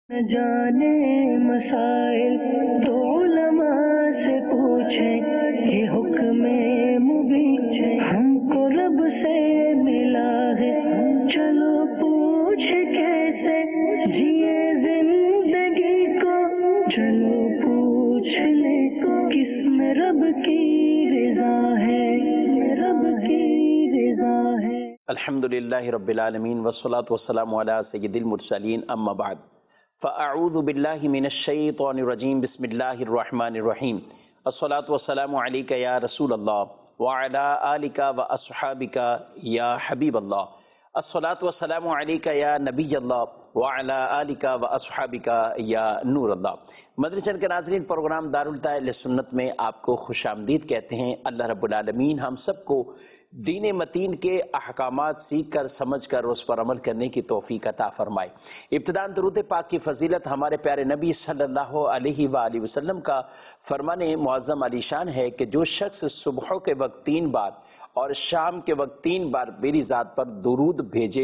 न जाने मसाइल तो उलमा से पूछे, ये हुक्म मुबीन हमको रब से मिला है। चलो पूछ कैसे जिए जिंदगी को, चलो पूछ ले किसमें रब की रज़ा है, रब की रज़ा है। अल्हम्दुलिल्लाहि रब्बिल आलमीन वस्सलातु वस्सलामु अला सय्यिदिल मुरसलीन अम्मा बाद फ़अऊज़ु बिल्लाहि मिनश शैतानिर रजीम बिस्मिल्लाहिर रहमानिर रहीम अस्सलातु वस्सलामु अलैका या रसूलल्लाह व अला आलिका व अस्हाबिका या हबीबल्लाह अस्सलातु वस्सलामु अलैका या नबियल्लाह व अला आलिका व अस्हाबिका या नूरल्लाह। मदरसा के नाज़रीन, प्रोग्राम दारुल ताइल सुन्नत में आपको खुशामदीद कहते हैं। अल्लाह रब्बुल आलमीन हम सबको दीन मतीन के अहकामात सीख कर समझ कर उस पर अमल करने की तौफीक अता फरमाए। इब्तिदान दुरूद पाक की फजीलत हमारे प्यारे नबी सल्लल्लाहु अलैहि वसल्लम का फरमाने मुअज़्ज़म अलीशान है कि जो शख्स सुबह के वक्त 3 बार और शाम के वक्त 3 बार मेरी ज़ात पर दुरूद भेजे,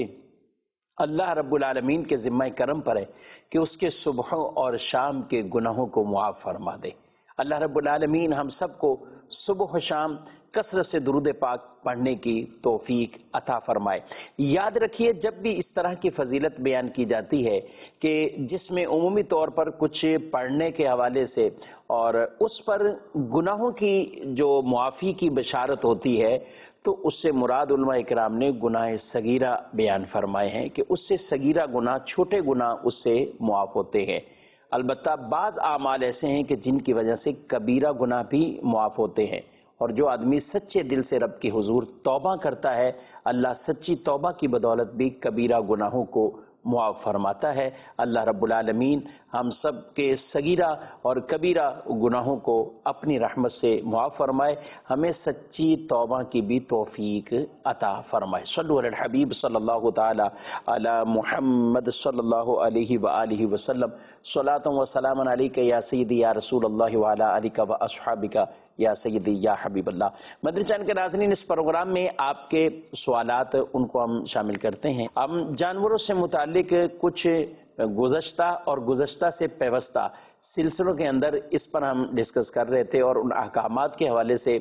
अल्लाह रब्बुल आलमीन के ज़िम्मा करम पर है कि उसके सुबह और शाम के गुनाहों को मुआफ़ फरमा दे। अल्लाह रब्बुल आलमीन हम सबको सुबह शाम कसरत से दुरूद पाक पढ़ने की तौफीक अता फरमाए। याद रखिए, जब भी इस तरह की फजीलत बयान की जाती है कि जिसमें उमूमी तौर पर कुछ पढ़ने के हवाले से और उस पर गुनाहों की जो मुआफ़ी की बशारत होती है, तो उससे मुराद उलमा इकराम ने गुनाह सगीरा बयान फरमाए हैं कि उससे सगीरा गुनाह, छोटे गुनाह उससे मुआफ़ होते हैं। अलबत्ता बाज़ आमाल ऐसे हैं कि जिनकी वजह से कबीरा गुनाह भी मुआफ़ होते हैं, और जो आदमी सच्चे दिल से रब के हुजूर तौबा करता है, अल्लाह सच्ची तौबा की बदौलत भी कबीरा गुनाहों को मुआफ़ फरमाता है। अल्लाह रब्बुल आलमीन हम सब के सगीरा और कबीरा गुनाहों को अपनी रहमत से मुआफ़ फरमाए, हमें सच्ची तौबा की भी तौफीक अता फरमाए। सल्लु अलल हबीब सल्लल्लाहु ताला अला मुहम्मद सल्लल्लाहु अलैहि व आलिहि वसल्लम सलातन व सलामन अलैका या सय्यदी या रसूलल्लाह व अला आलिका व अस्हाबिका या सय्यदी या हबीबल्लाह। मदरसा के नाज़रीन, इस प्रोग्राम में आपके सवालात उनको हम शामिल करते हैं। हम जानवरों से मुतालिक कुछ गुज़श्ता और गुज़श्ता से पेवस्ता सिलसिलों के अंदर इस पर हम डिस्कस कर रहे थे और उन अहकामात के हवाले से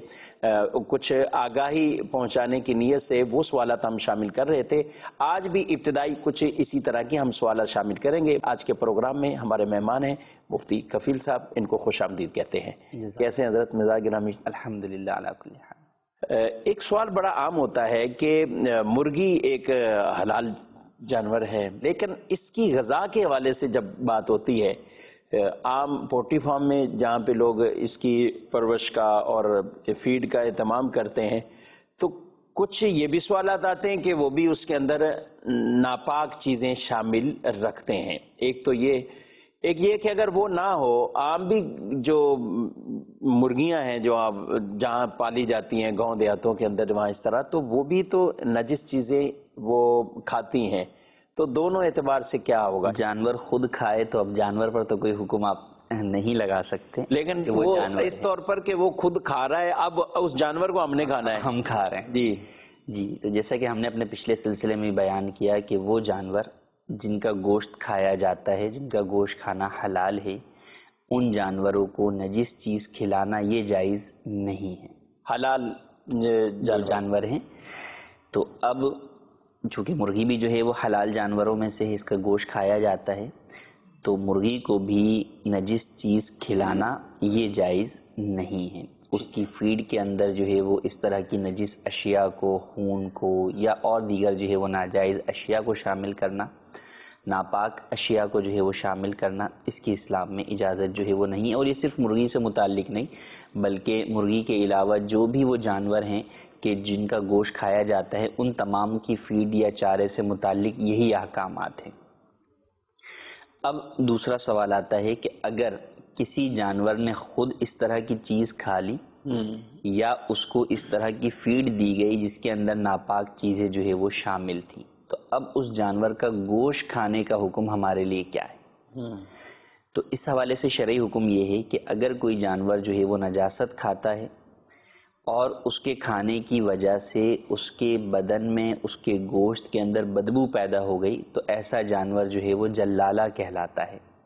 कुछ आगाही पहुंचाने की नीयत से वो सवालात हम शामिल कर रहे थे। आज भी इब्तिदाई कुछ इसी तरह की हम सवालात शामिल करेंगे। आज के प्रोग्राम में हमारे मेहमान हैं मुफ्ती कफील साहब, इनको खुशामदीद कहते हैं। कैसे हैं हज़रत? मिजाज गिरामी? अल्हम्दुलिल्लाह अला कुल्ली हाल। एक सवाल बड़ा आम होता है कि मुर्गी एक हलाल जानवर है, लेकिन इसकी ग़िज़ा के हवाले से जब बात होती है, आम पोल्ट्री फार्म में जहाँ पे लोग इसकी परवरिश का और फीड का एहतमाम करते हैं, तो कुछ ये भी सवालात आते हैं कि वो भी उसके अंदर नापाक चीज़ें शामिल रखते हैं। एक तो ये कि अगर वो ना हो, आम भी जो मुर्गियां हैं जो आप जहाँ पाली जाती हैं गांव देहातों के अंदर वहाँ इस तरह, तो वो भी तो नजिस चीज़ें वो खाती हैं, तो दोनों एतबार से क्या होगा? जानवर खुद खाए तो अब जानवर पर तो कोई हुक्म आप नहीं लगा सकते, लेकिन वो इस तौर पर कि वो खुद खा रहा है, अब उस जानवर को हमने खाना है, हम खा रहे हैं। जी, तो जैसा कि हमने अपने पिछले सिलसिले में बयान किया कि वो जानवर जिनका गोश्त खाया जाता है, जिनका गोश्त खाना हलाल है, उन जानवरों को नजिस चीज़ खिलाना ये जायज़ नहीं है। हलाल जानवर हैं, तो अब चूँकि मुर्गी भी जो है वो हलाल जानवरों में से है, इसका गोश्त खाया जाता है, तो मुर्गी को भी नजिस चीज़ खिलाना ये जायज़ नहीं है। उसकी फीड के अंदर जो है वो इस तरह की नजिस अशिया को, खून को या और दीगर जो है वो नाजायज़ अशिया को शामिल करना, नापाक अशिया को जो है वो शामिल करना, इसकी इस्लाम में इजाज़त जो है वो नहीं है। और ये सिर्फ मुर्गी से मुताल्लिक नहीं, बल्कि मुर्गी के अलावा जो भी वो जानवर हैं कि जिनका गोश्त खाया जाता है, उन तमाम की फीड या चारे से मुताल्लिक यही अहकामात हैं। अब दूसरा सवाल आता है कि अगर किसी जानवर ने खुद इस तरह की चीज़ खा ली या उसको इस तरह की फीड दी गई जिसके अंदर नापाक चीज़ें जो है वो शामिल थी, तो अब उस जानवर का गोश्त खाने का हुक्म हमारे लिए क्या है? तो इस हवाले से शरई हुक्म ये है कि अगर कोई जानवर जो है वो नजासत खाता है और उसके खाने की वजह से उसके बदन में, उसके गोश्त के अंदर बदबू पैदा हो गई, तो ऐसा जानवर जो है वो जल्लाला कहलाता है।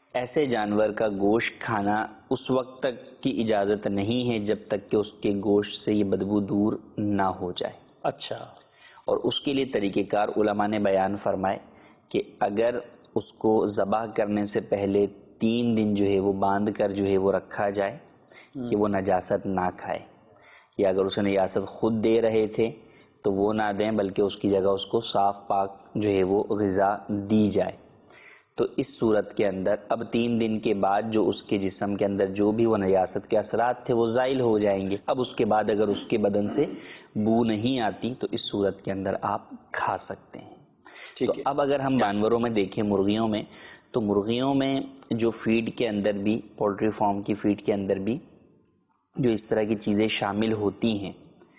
ایسے جانور کا گوشت کھانا اس وقت تک کی اجازت نہیں ہے جب تک کہ اس کے گوشت سے یہ بدبو دور نہ ہو جائے. اچھا. اور اس کے لیے طریقہ کار علماء نے بیان فرمائے کہ اگر اس کو ذبح کرنے سے پہلے 3 دن جو ہے وہ باندھ کر جو ہے وہ رکھا جائے کہ وہ نجاست نہ کھائے، یا اگر اسے نجاست خود دے رہے تھے تو وہ نہ دیں بلکہ اس کی جگہ اس کو صاف پاک جو ہے وہ غذا دی جائے. تو اس صورت کے اندر اب 3 دن کے بعد جو اس کے جسم کے اندر جو بھی وہ نجاست کے اثرات تھے وہ زائل ہو جائیں گے. اب اس کے بعد اگر اس کے بدن سے بو نہیں آتی تو اس صورت کے اندر آپ کھا سکتے ہیں. تو اب اگر ہم جانوروں میں دیکھیں، مرغیوں میں، تو مرغیوں میں جو فیڈ کے اندر بھی، پولٹری فارم کی فیڈ کے اندر بھی جو اس طرح کی چیزیں شامل ہوتی ہیں،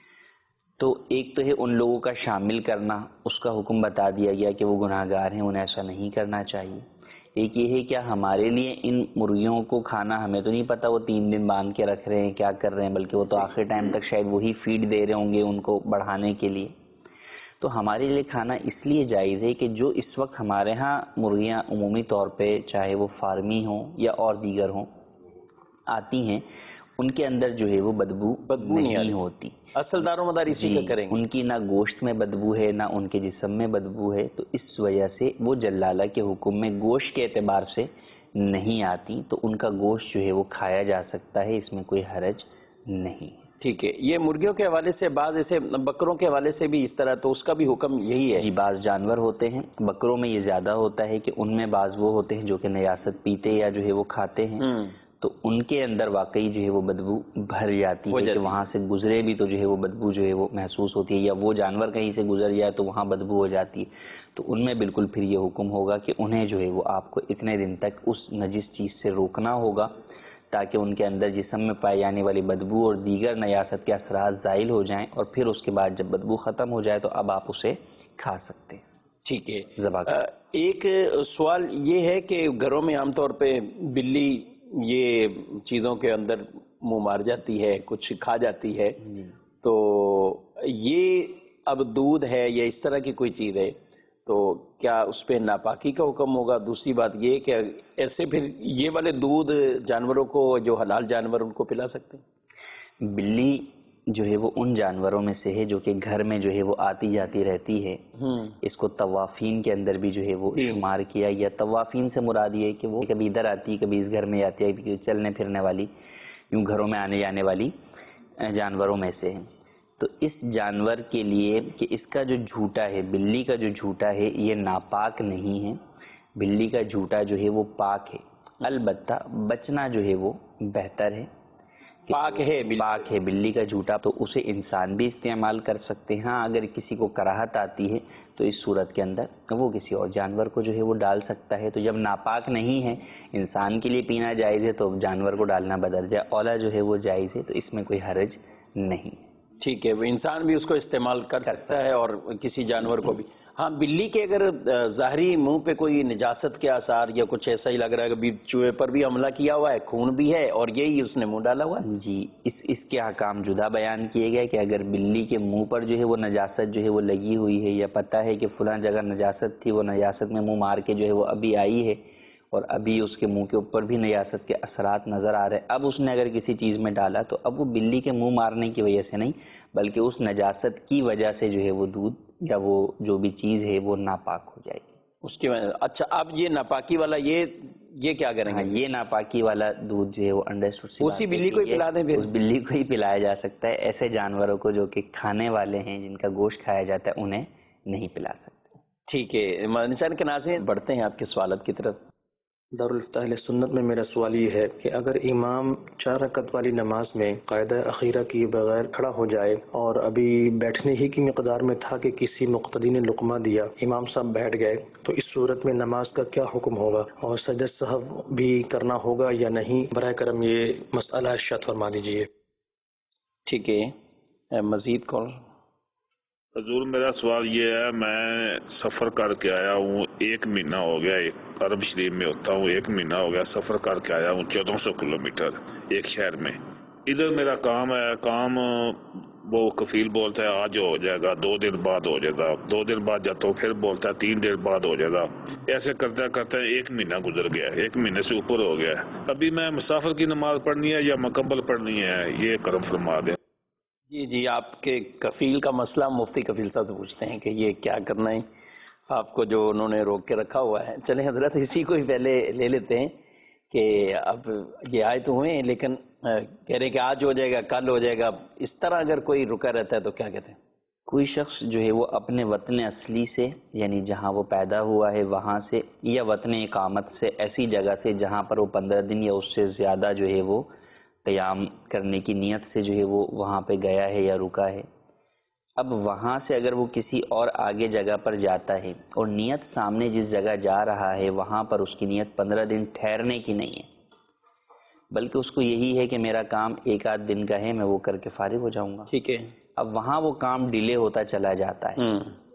تو ایک تو ہے ان لوگوں کا شامل کرنا، اس کا حکم بتا دیا گیا کہ وہ گناہ گار ہیں، انہیں ایسا نہیں کرنا چاہیے. ایک یہ ہے کیا ہمارے لیے ان مرغیوں کو کھانا، ہمیں تو نہیں پتا وہ 3 دن باندھ کے رکھ رہے ہیں کیا کر رہے ہیں، بلکہ وہ تو آخر ٹائم تک شاید وہی فیڈ دے رہے ہوں گے ان کو بڑھانے کے لیے. تو ہمارے لیے کھانا اس لیے جائز ہے کہ جو اس وقت ہمارے ہاں مرغیاں عمومی طور پہ چاہے وہ فارمی ہوں یا اور دیگر ہوں آتی ہیں، ان کے اندر جو ہے وہ بدبو نہیں ہوتی. اصل دار و مدار اسی کا کریں گے. ان کی نہ گوشت میں بدبو ہے نہ ان کے جسم میں بدبو ہے، تو اس وجہ سے وہ جلالہ کے حکم میں گوشت کے اعتبار سے نہیں آتی، تو ان کا گوشت جو ہے وہ کھایا جا سکتا ہے، اس میں کوئی حرج نہیں. ٹھیک ہے. یہ مرغیوں کے حوالے سے، بعض ایسے بکروں کے حوالے سے بھی اس طرح، تو اس کا بھی حکم یہی ہے؟ جی، بعض جانور ہوتے ہیں، بکروں میں یہ زیادہ ہوتا ہے کہ ان میں بعض وہ ہوتے ہیں جو کہ نجاست پیتے یا جو ہے وہ کھاتے ہیں، تو ان کے اندر واقعی جو ہے وہ بدبو بھر جاتی ہے کہ وہاں سے گزرے بھی تو جو ہے وہ بدبو جو ہے وہ محسوس ہوتی ہے، یا وہ جانور کہیں سے گزر جائے تو وہاں بدبو ہو جاتی ہے. تو ان میں بالکل پھر یہ حکم ہوگا کہ انہیں جو ہے وہ آپ کو اتنے دن تک اس نجس چیز سے روکنا ہوگا تاکہ ان کے اندر جسم میں پائی جانے والی بدبو اور دیگر نجاست کے اثرات زائل ہو جائیں، اور پھر اس کے بعد جب بدبو ختم ہو جائے تو اب آپ اسے کھا سکتے ہیں. ٹھیک ہے. ذبح ایک سوال یہ ہے کہ گھروں میں عام طور پہ بلی یہ چیزوں کے اندر منہ مار جاتی ہے، کچھ کھا جاتی ہے، تو یہ اب دودھ ہے یا اس طرح کی کوئی چیز ہے تو کیا اس پہ ناپاکی کا حکم ہوگا؟ دوسری بات یہ کہ ایسے پھر یہ والے دودھ جانوروں کو، جو حلال جانور، ان کو پلا سکتے ہیں؟ بلی جو ہے وہ ان جانوروں میں سے ہے جو کہ گھر میں جو ہے وہ آتی جاتی رہتی ہے. اس کو طوافین کے اندر بھی جو ہے وہ شمار کیا گیا. طوافین سے مراد یہ ہے کہ وہ کبھی ادھر آتی ہے، کبھی اس گھر میں آتی ہے، کبھی چلنے پھرنے والی، یوں گھروں میں آنے جانے والی جانوروں میں سے ہے. تو اس جانور کے لیے کہ اس کا جو جھوٹا ہے، بلی کا جو جھوٹا ہے، یہ ناپاک نہیں ہے. بلی کا جھوٹا جو ہے وہ پاک ہے، البتہ بچنا جو ہے وہ بہتر ہے. پاک ہے بلی کا جھوٹا، تو اسے انسان بھی استعمال کر سکتے ہیں. ہاں اگر کسی کو کراہت آتی ہے تو اس صورت کے اندر وہ کسی اور جانور کو جو ہے وہ ڈال سکتا ہے. تو جب ناپاک نہیں ہے، انسان کے لیے پینا جائز ہے، تو جانور کو ڈالنا بدرجہ اولا جو ہے وہ جائز ہے. تو اس میں کوئی حرج نہیں. ٹھیک ہے. وہ انسان بھی اس کو استعمال کر سکتا ہے اور کسی جانور کو بھی. ہاں، بلی کے اگر ظاہری منہ پہ کوئی نجاست کے آثار یا کچھ ایسا ہی لگ رہا ہے کہ ابھی چوہے پر بھی حملہ کیا ہوا ہے، خون بھی ہے اور یہی اس نے منہ ڈالا ہوا ہے، جی اس کے احکام جدا بیان کیے گئے کہ اگر بلی کے منہ پر جو ہے وہ نجاست جو ہے وہ لگی ہوئی ہے، یا پتہ ہے کہ فلاں جگہ نجاست تھی، وہ نجاست میں منہ مار کے جو ہے وہ ابھی آئی ہے اور ابھی اس کے منہ کے اوپر بھی نجاست کے اثرات نظر آ رہے ہیں، اب اس نے اگر کسی چیز میں ڈالا تو اب وہ بلی کے منہ مارنے کی وجہ سے نہیں، بلکہ اس نجاست کی وجہ سے جو ہے وہ دودھ یا وہ جو بھی چیز ہے وہ ناپاک ہو جائے گی اس کی وجہ. اچھا، اب یہ ناپاکی والا یہ کیا کریں گے؟ یہ ناپاکی والا دودھ جو ہے وہ انڈرسٹوڈ، اسی بلی کو ہی پلا دیں پھر؟ اس بلی کو ہی پلایا جا سکتا ہے. ایسے جانوروں کو جو کہ کھانے والے ہیں، جن کا گوشت کھایا جاتا ہے، انہیں نہیں پلا سکتے. ٹھیک ہے. نشان کے ناظرین، بڑھتے ہیں آپ کے سوالات کی طرف. دارالفتاح اہل سنت میں میرا سوال یہ ہے کہ اگر امام 4 رکعت والی نماز میں قاعدہ اخیرہ کی بغیر کھڑا ہو جائے اور ابھی بیٹھنے ہی کی مقدار میں تھا کہ کسی مقتدی نے لقمہ دیا، امام صاحب بیٹھ گئے، تو اس صورت میں نماز کا کیا حکم ہوگا اور سجدہ سہو بھی کرنا ہوگا یا نہیں؟ براہ کرم یہ مسئلہ ارشاد فرما دیجیے. ٹھیک ہے. مزید کال. حضور میرا سوال یہ ہے، میں سفر کر کے آیا ہوں، 1 مہینہ ہو گیا، عرب شریف میں ہوتا ہوں، 1 مہینہ ہو گیا سفر کر کے آیا ہوں 1400 کلومیٹر ایک شہر میں. ادھر میرا کام ہے، کام وہ کفیل بولتا ہے آج ہو جائے گا، 2 دن بعد ہو جائے گا، 2 دن بعد جاتا ہوں پھر بولتا ہے 3 دن بعد ہو جائے گا، ایسے کرتے کرتے 1 مہینہ گزر گیا ہے، 1 مہینے سے اوپر ہو گیا ہے۔ ابھی میں مسافر کی نماز پڑھنی ہے یا مکمل پڑھنی ہے، یہ کرم فرما دیں۔ جی آپ کے کفیل کا مسئلہ مفتی کفیل صاحب سے پوچھتے ہیں کہ یہ کیا کرنا ہے آپ کو جو انہوں نے روک کے رکھا ہوا ہے۔ چلیں حضرت اسی کو ہی پہلے لے لیتے ہیں کہ اب یہ آئے تو ہوئے ہیں لیکن کہہ رہے ہیں کہ آج ہو جائے گا، کل ہو جائے گا، اس طرح اگر کوئی رکا رہتا ہے تو کیا کہتے ہیں؟ کوئی شخص جو ہے وہ اپنے وطن اصلی سے، یعنی جہاں وہ پیدا ہوا ہے وہاں سے، یا وطن اقامت سے، ایسی جگہ سے جہاں پر وہ 15 دن یا اس سے زیادہ جو ہے وہ قیام کرنے کی نیت سے جو ہے وہ وہاں پہ گیا ہے یا رکا ہے، اب وہاں سے اگر وہ کسی اور آگے جگہ پر جاتا ہے اور نیت سامنے جس جگہ جا رہا ہے وہاں پر اس کی نیت 15 دن ٹھہرنے کی نہیں ہے، بلکہ اس کو یہی ہے کہ میرا کام 1 آدھ دن کا ہے، میں وہ کر کے فارغ ہو جاؤں گا، ٹھیک ہے۔ اب وہاں وہ کام ڈیلے ہوتا چلا جاتا ہے،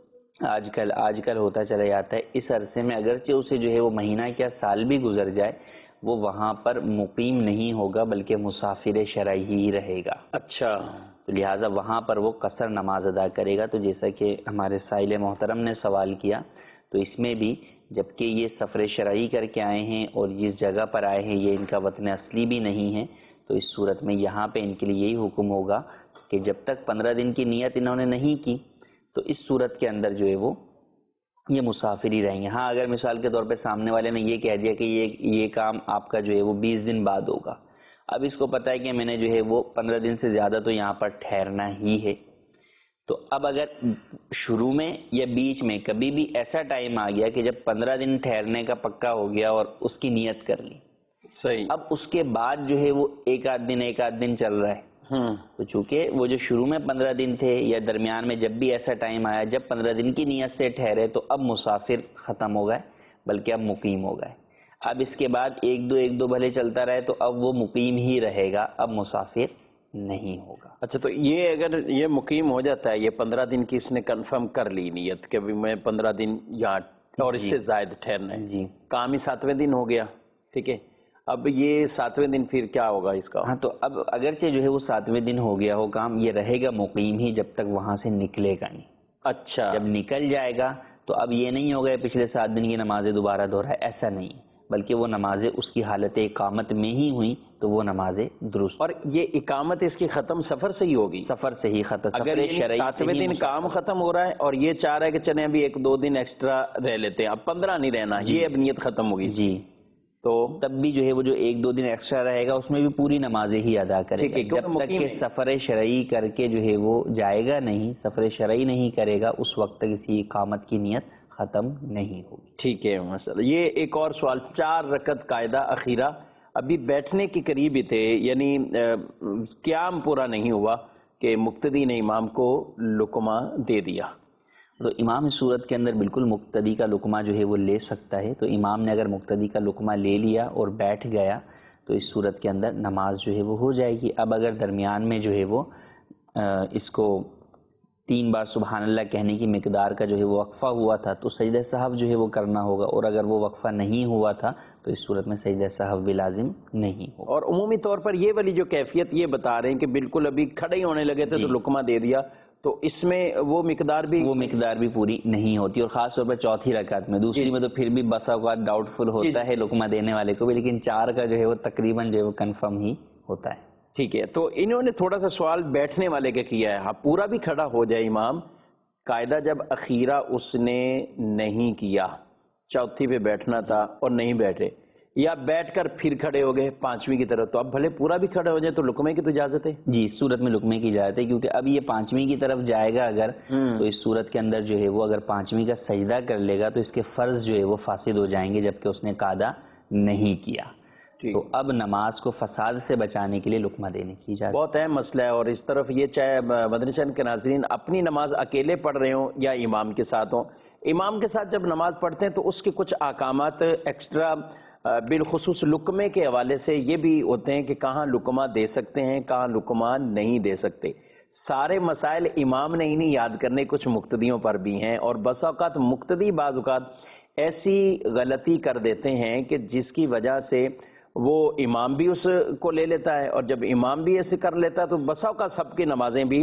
آج کل ہوتا چلا جاتا ہے، اس عرصے میں اگرچہ اسے جو ہے وہ مہینہ کیا سال بھی گزر جائے وہ وہاں پر مقیم نہیں ہوگا بلکہ مسافر شرعی ہی رہے گا۔ اچھا، تو لہٰذا وہاں پر وہ قصر نماز ادا کرے گا۔ تو جیسا کہ ہمارے سائل محترم نے سوال کیا، تو اس میں بھی جبکہ یہ سفر شرعی کر کے آئے ہیں اور جس جگہ پر آئے ہیں یہ ان کا وطن اصلی بھی نہیں ہے، تو اس صورت میں یہاں پہ ان کے لیے یہی حکم ہوگا کہ جب تک 15 دن کی نیت انہوں نے نہیں کی تو اس صورت کے اندر جو ہے وہ یہ مسافر ہی رہیں گے۔ ہاں اگر مثال کے طور پہ سامنے والے نے یہ کہہ دیا کہ یہ کام آپ کا جو ہے وہ 20 دن بعد ہوگا، اب اس کو پتا ہے کہ میں نے جو ہے وہ 15 دن سے زیادہ تو یہاں پر ٹھہرنا ہی ہے، تو اب اگر شروع میں یا بیچ میں کبھی بھی ایسا ٹائم آ گیا کہ جب 15 دن ٹھہرنے کا پکا ہو گیا اور اس کی نیت کر لی، صحیح، اب اس کے بعد جو ہے وہ 1 آدھ دن چل رہا ہے، تو چونکہ وہ جو شروع میں 15 دن تھے یا درمیان میں جب بھی ایسا ٹائم آیا جب 15 دن کی نیت سے ٹھہرے تو اب مسافر ختم ہو گئے بلکہ اب مقیم ہو گئے۔ اب اس کے بعد ایک دو بھلے چلتا رہے تو اب وہ مقیم ہی رہے گا، اب مسافر نہیں ہوگا۔ اچھا، تو یہ اگر یہ مقیم ہو جاتا ہے، یہ 15 دن کی اس نے کنفرم کر لی نیت کہ میں 15 دن یہاں اور اس سے زائد ٹھہرنا ہے، جی، کام ہی 7ویں دن ہو گیا، ٹھیک ہے، اب یہ 7ویں دن پھر کیا ہوگا اس کا؟ ہاں تو اب اگرچہ جو ہے وہ 7ویں دن ہو گیا ہو کام، یہ رہے گا مقیم ہی جب تک وہاں سے نکلے گا نہیں۔ اچھا، جب نکل جائے گا تو اب یہ نہیں ہوگا پچھلے 7 دن کی نمازیں دوبارہ دہرائے، ایسا نہیں، بلکہ وہ نمازیں اس کی حالت اقامت میں ہی ہوئی تو وہ نمازیں درست۔ اور یہ اقامت اس کی ختم سفر سے ہی ہوگی؟ سفر سے ہی ختم، اگر 7ویں دن کام ختم ہو رہا ہے اور یہ چاہ رہا ہے کہ چلیں ابھی 1-2 دن ایکسٹرا رہ لیتے ہیں، اب 15 نہیں رہنا، یہ اب نیت ختم ہوگی، جی، تو تب بھی جو ہے وہ جو 1-2 دن ایکسٹرا رہے گا اس میں بھی پوری نمازیں ہی ادا کرے گا، جب تک کہ سفر شرعی کر کے جو ہے وہ جائے گا نہیں، سفر شرعی نہیں کرے گا اس وقت تک اسی اقامت کی نیت ختم نہیں ہوگی۔ ٹھیک ہے مسئلہ۔ یہ ایک اور سوال، 4 رکعت قاعدہ اخیرہ، ابھی بیٹھنے کے قریب ہی تھے، یعنی قیام پورا نہیں ہوا کہ مقتدی نے امام کو لقمہ دے دیا، تو امام اس صورت کے اندر بالکل مقتدی کا لقمہ جو ہے وہ لے سکتا ہے، تو امام نے اگر مقتدی کا لقمہ لے لیا اور بیٹھ گیا تو اس صورت کے اندر نماز جو ہے وہ ہو جائے گی۔ اب اگر درمیان میں جو ہے وہ اس کو 3 بار سبحان اللہ کہنے کی مقدار کا جو ہے وہ وقفہ ہوا تھا تو سجدہ سہو جو ہے وہ کرنا ہوگا، اور اگر وہ وقفہ نہیں ہوا تھا تو اس صورت میں سجدہ سہو بھی لازم نہیں ہوگا۔ اور عمومی طور پر یہ والی جو کیفیت یہ بتا رہے ہیں کہ بالکل ابھی کھڑے ہی ہونے لگے تھے تو لقمہ دے دیا، تو اس میں وہ مقدار بھی پوری نہیں ہوتی، اور خاص طور پر چوتھی رکعت میں، دوسری میں تو پھر بھی بسا اوقات ڈاؤٹ فل ہوتا ہے لقمہ دینے والے کو بھی، لیکن 4 کا جو ہے وہ تقریباً جو ہے وہ کنفرم ہی ہوتا ہے۔ ٹھیک ہے، تو انہوں نے تھوڑا سا سوال بیٹھنے والے کا کیا ہے، ہاں پورا بھی کھڑا ہو جائے امام، قاعدہ جب اخیرہ اس نے نہیں کیا، چوتھی پہ بیٹھنا تھا اور نہیں بیٹھے، یا بیٹھ کر پھر کھڑے ہو گئے 5ویں کی طرف، تو اب بھلے پورا بھی کھڑے ہو جائے تو لقمے کی تو اجازت ہے؟ جی، اس صورت میں لقمے کی اجازت ہے، کیونکہ اب یہ 5ویں کی طرف جائے گا اگر تو اس صورت کے اندر جو ہے وہ اگر 5ویں کا سجدہ کر لے گا تو اس کے فرض جو ہے وہ فاسد ہو جائیں گے جبکہ اس نے قاعدہ نہیں کیا، تو اب نماز کو فساد سے بچانے کے لیے لقمہ دینے کی اجازت۔ بہت اہم مسئلہ ہے، اور اس طرف یہ چاہے مدنی چینل کے ناظرین اپنی نماز اکیلے پڑھ رہے ہوں یا امام کے ساتھ ہوں، امام کے ساتھ جب نماز پڑھتے ہیں تو اس کے کچھ احکامات ایکسٹرا بالخصوص لقمے کے حوالے سے یہ بھی ہوتے ہیں کہ کہاں لقمہ دے سکتے ہیں، کہاں لقمہ نہیں دے سکتے۔ سارے مسائل امام نے ہی نہیں یاد کرنے، کچھ مقتدیوں پر بھی ہیں، اور بس اوقات مقتدی بعض اوقات ایسی غلطی کر دیتے ہیں کہ جس کی وجہ سے وہ امام بھی اس کو لے لیتا ہے، اور جب امام بھی ایسے کر لیتا ہے تو بسا اوقات سب کی نمازیں بھی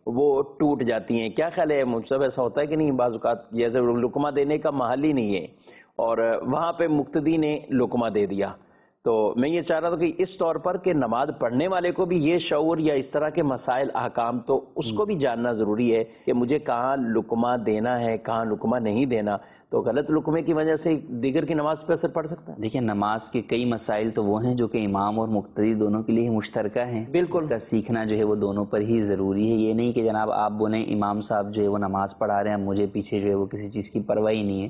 وہ ٹوٹ جاتی ہیں. کیا خیال ہے مجھے ایسا ہوتا ہے کہ نہیں بعض اوقات جیسے لقمہ دینے کا محل ہی نہیں ہے اور وہاں پہ مقتدی نے لقمہ دے دیا؟ تو میں یہ چاہ رہا تھا کہ اس طور پر کہ نماز پڑھنے والے کو بھی یہ شعور یا اس طرح کے مسائل احکام تو اس کو بھی جاننا ضروری ہے کہ مجھے کہاں لقمہ دینا ہے کہاں لقمہ نہیں دینا. تو غلط لقمے کی وجہ سے دیگر کی نماز پہ اثر پڑ سکتا ہے. دیکھیں نماز کے کئی مسائل تو وہ ہیں جو کہ امام اور مقتدی دونوں کے لیے مشترکہ ہیں. بالکل کا سیکھنا جو ہے وہ دونوں پر ہی ضروری ہے. یہ نہیں کہ جناب آپ بولیں امام صاحب جو ہے وہ نماز پڑھا رہے ہیں مجھے پیچھے جو ہے وہ کسی چیز کی پرواہ ہی نہیں ہے.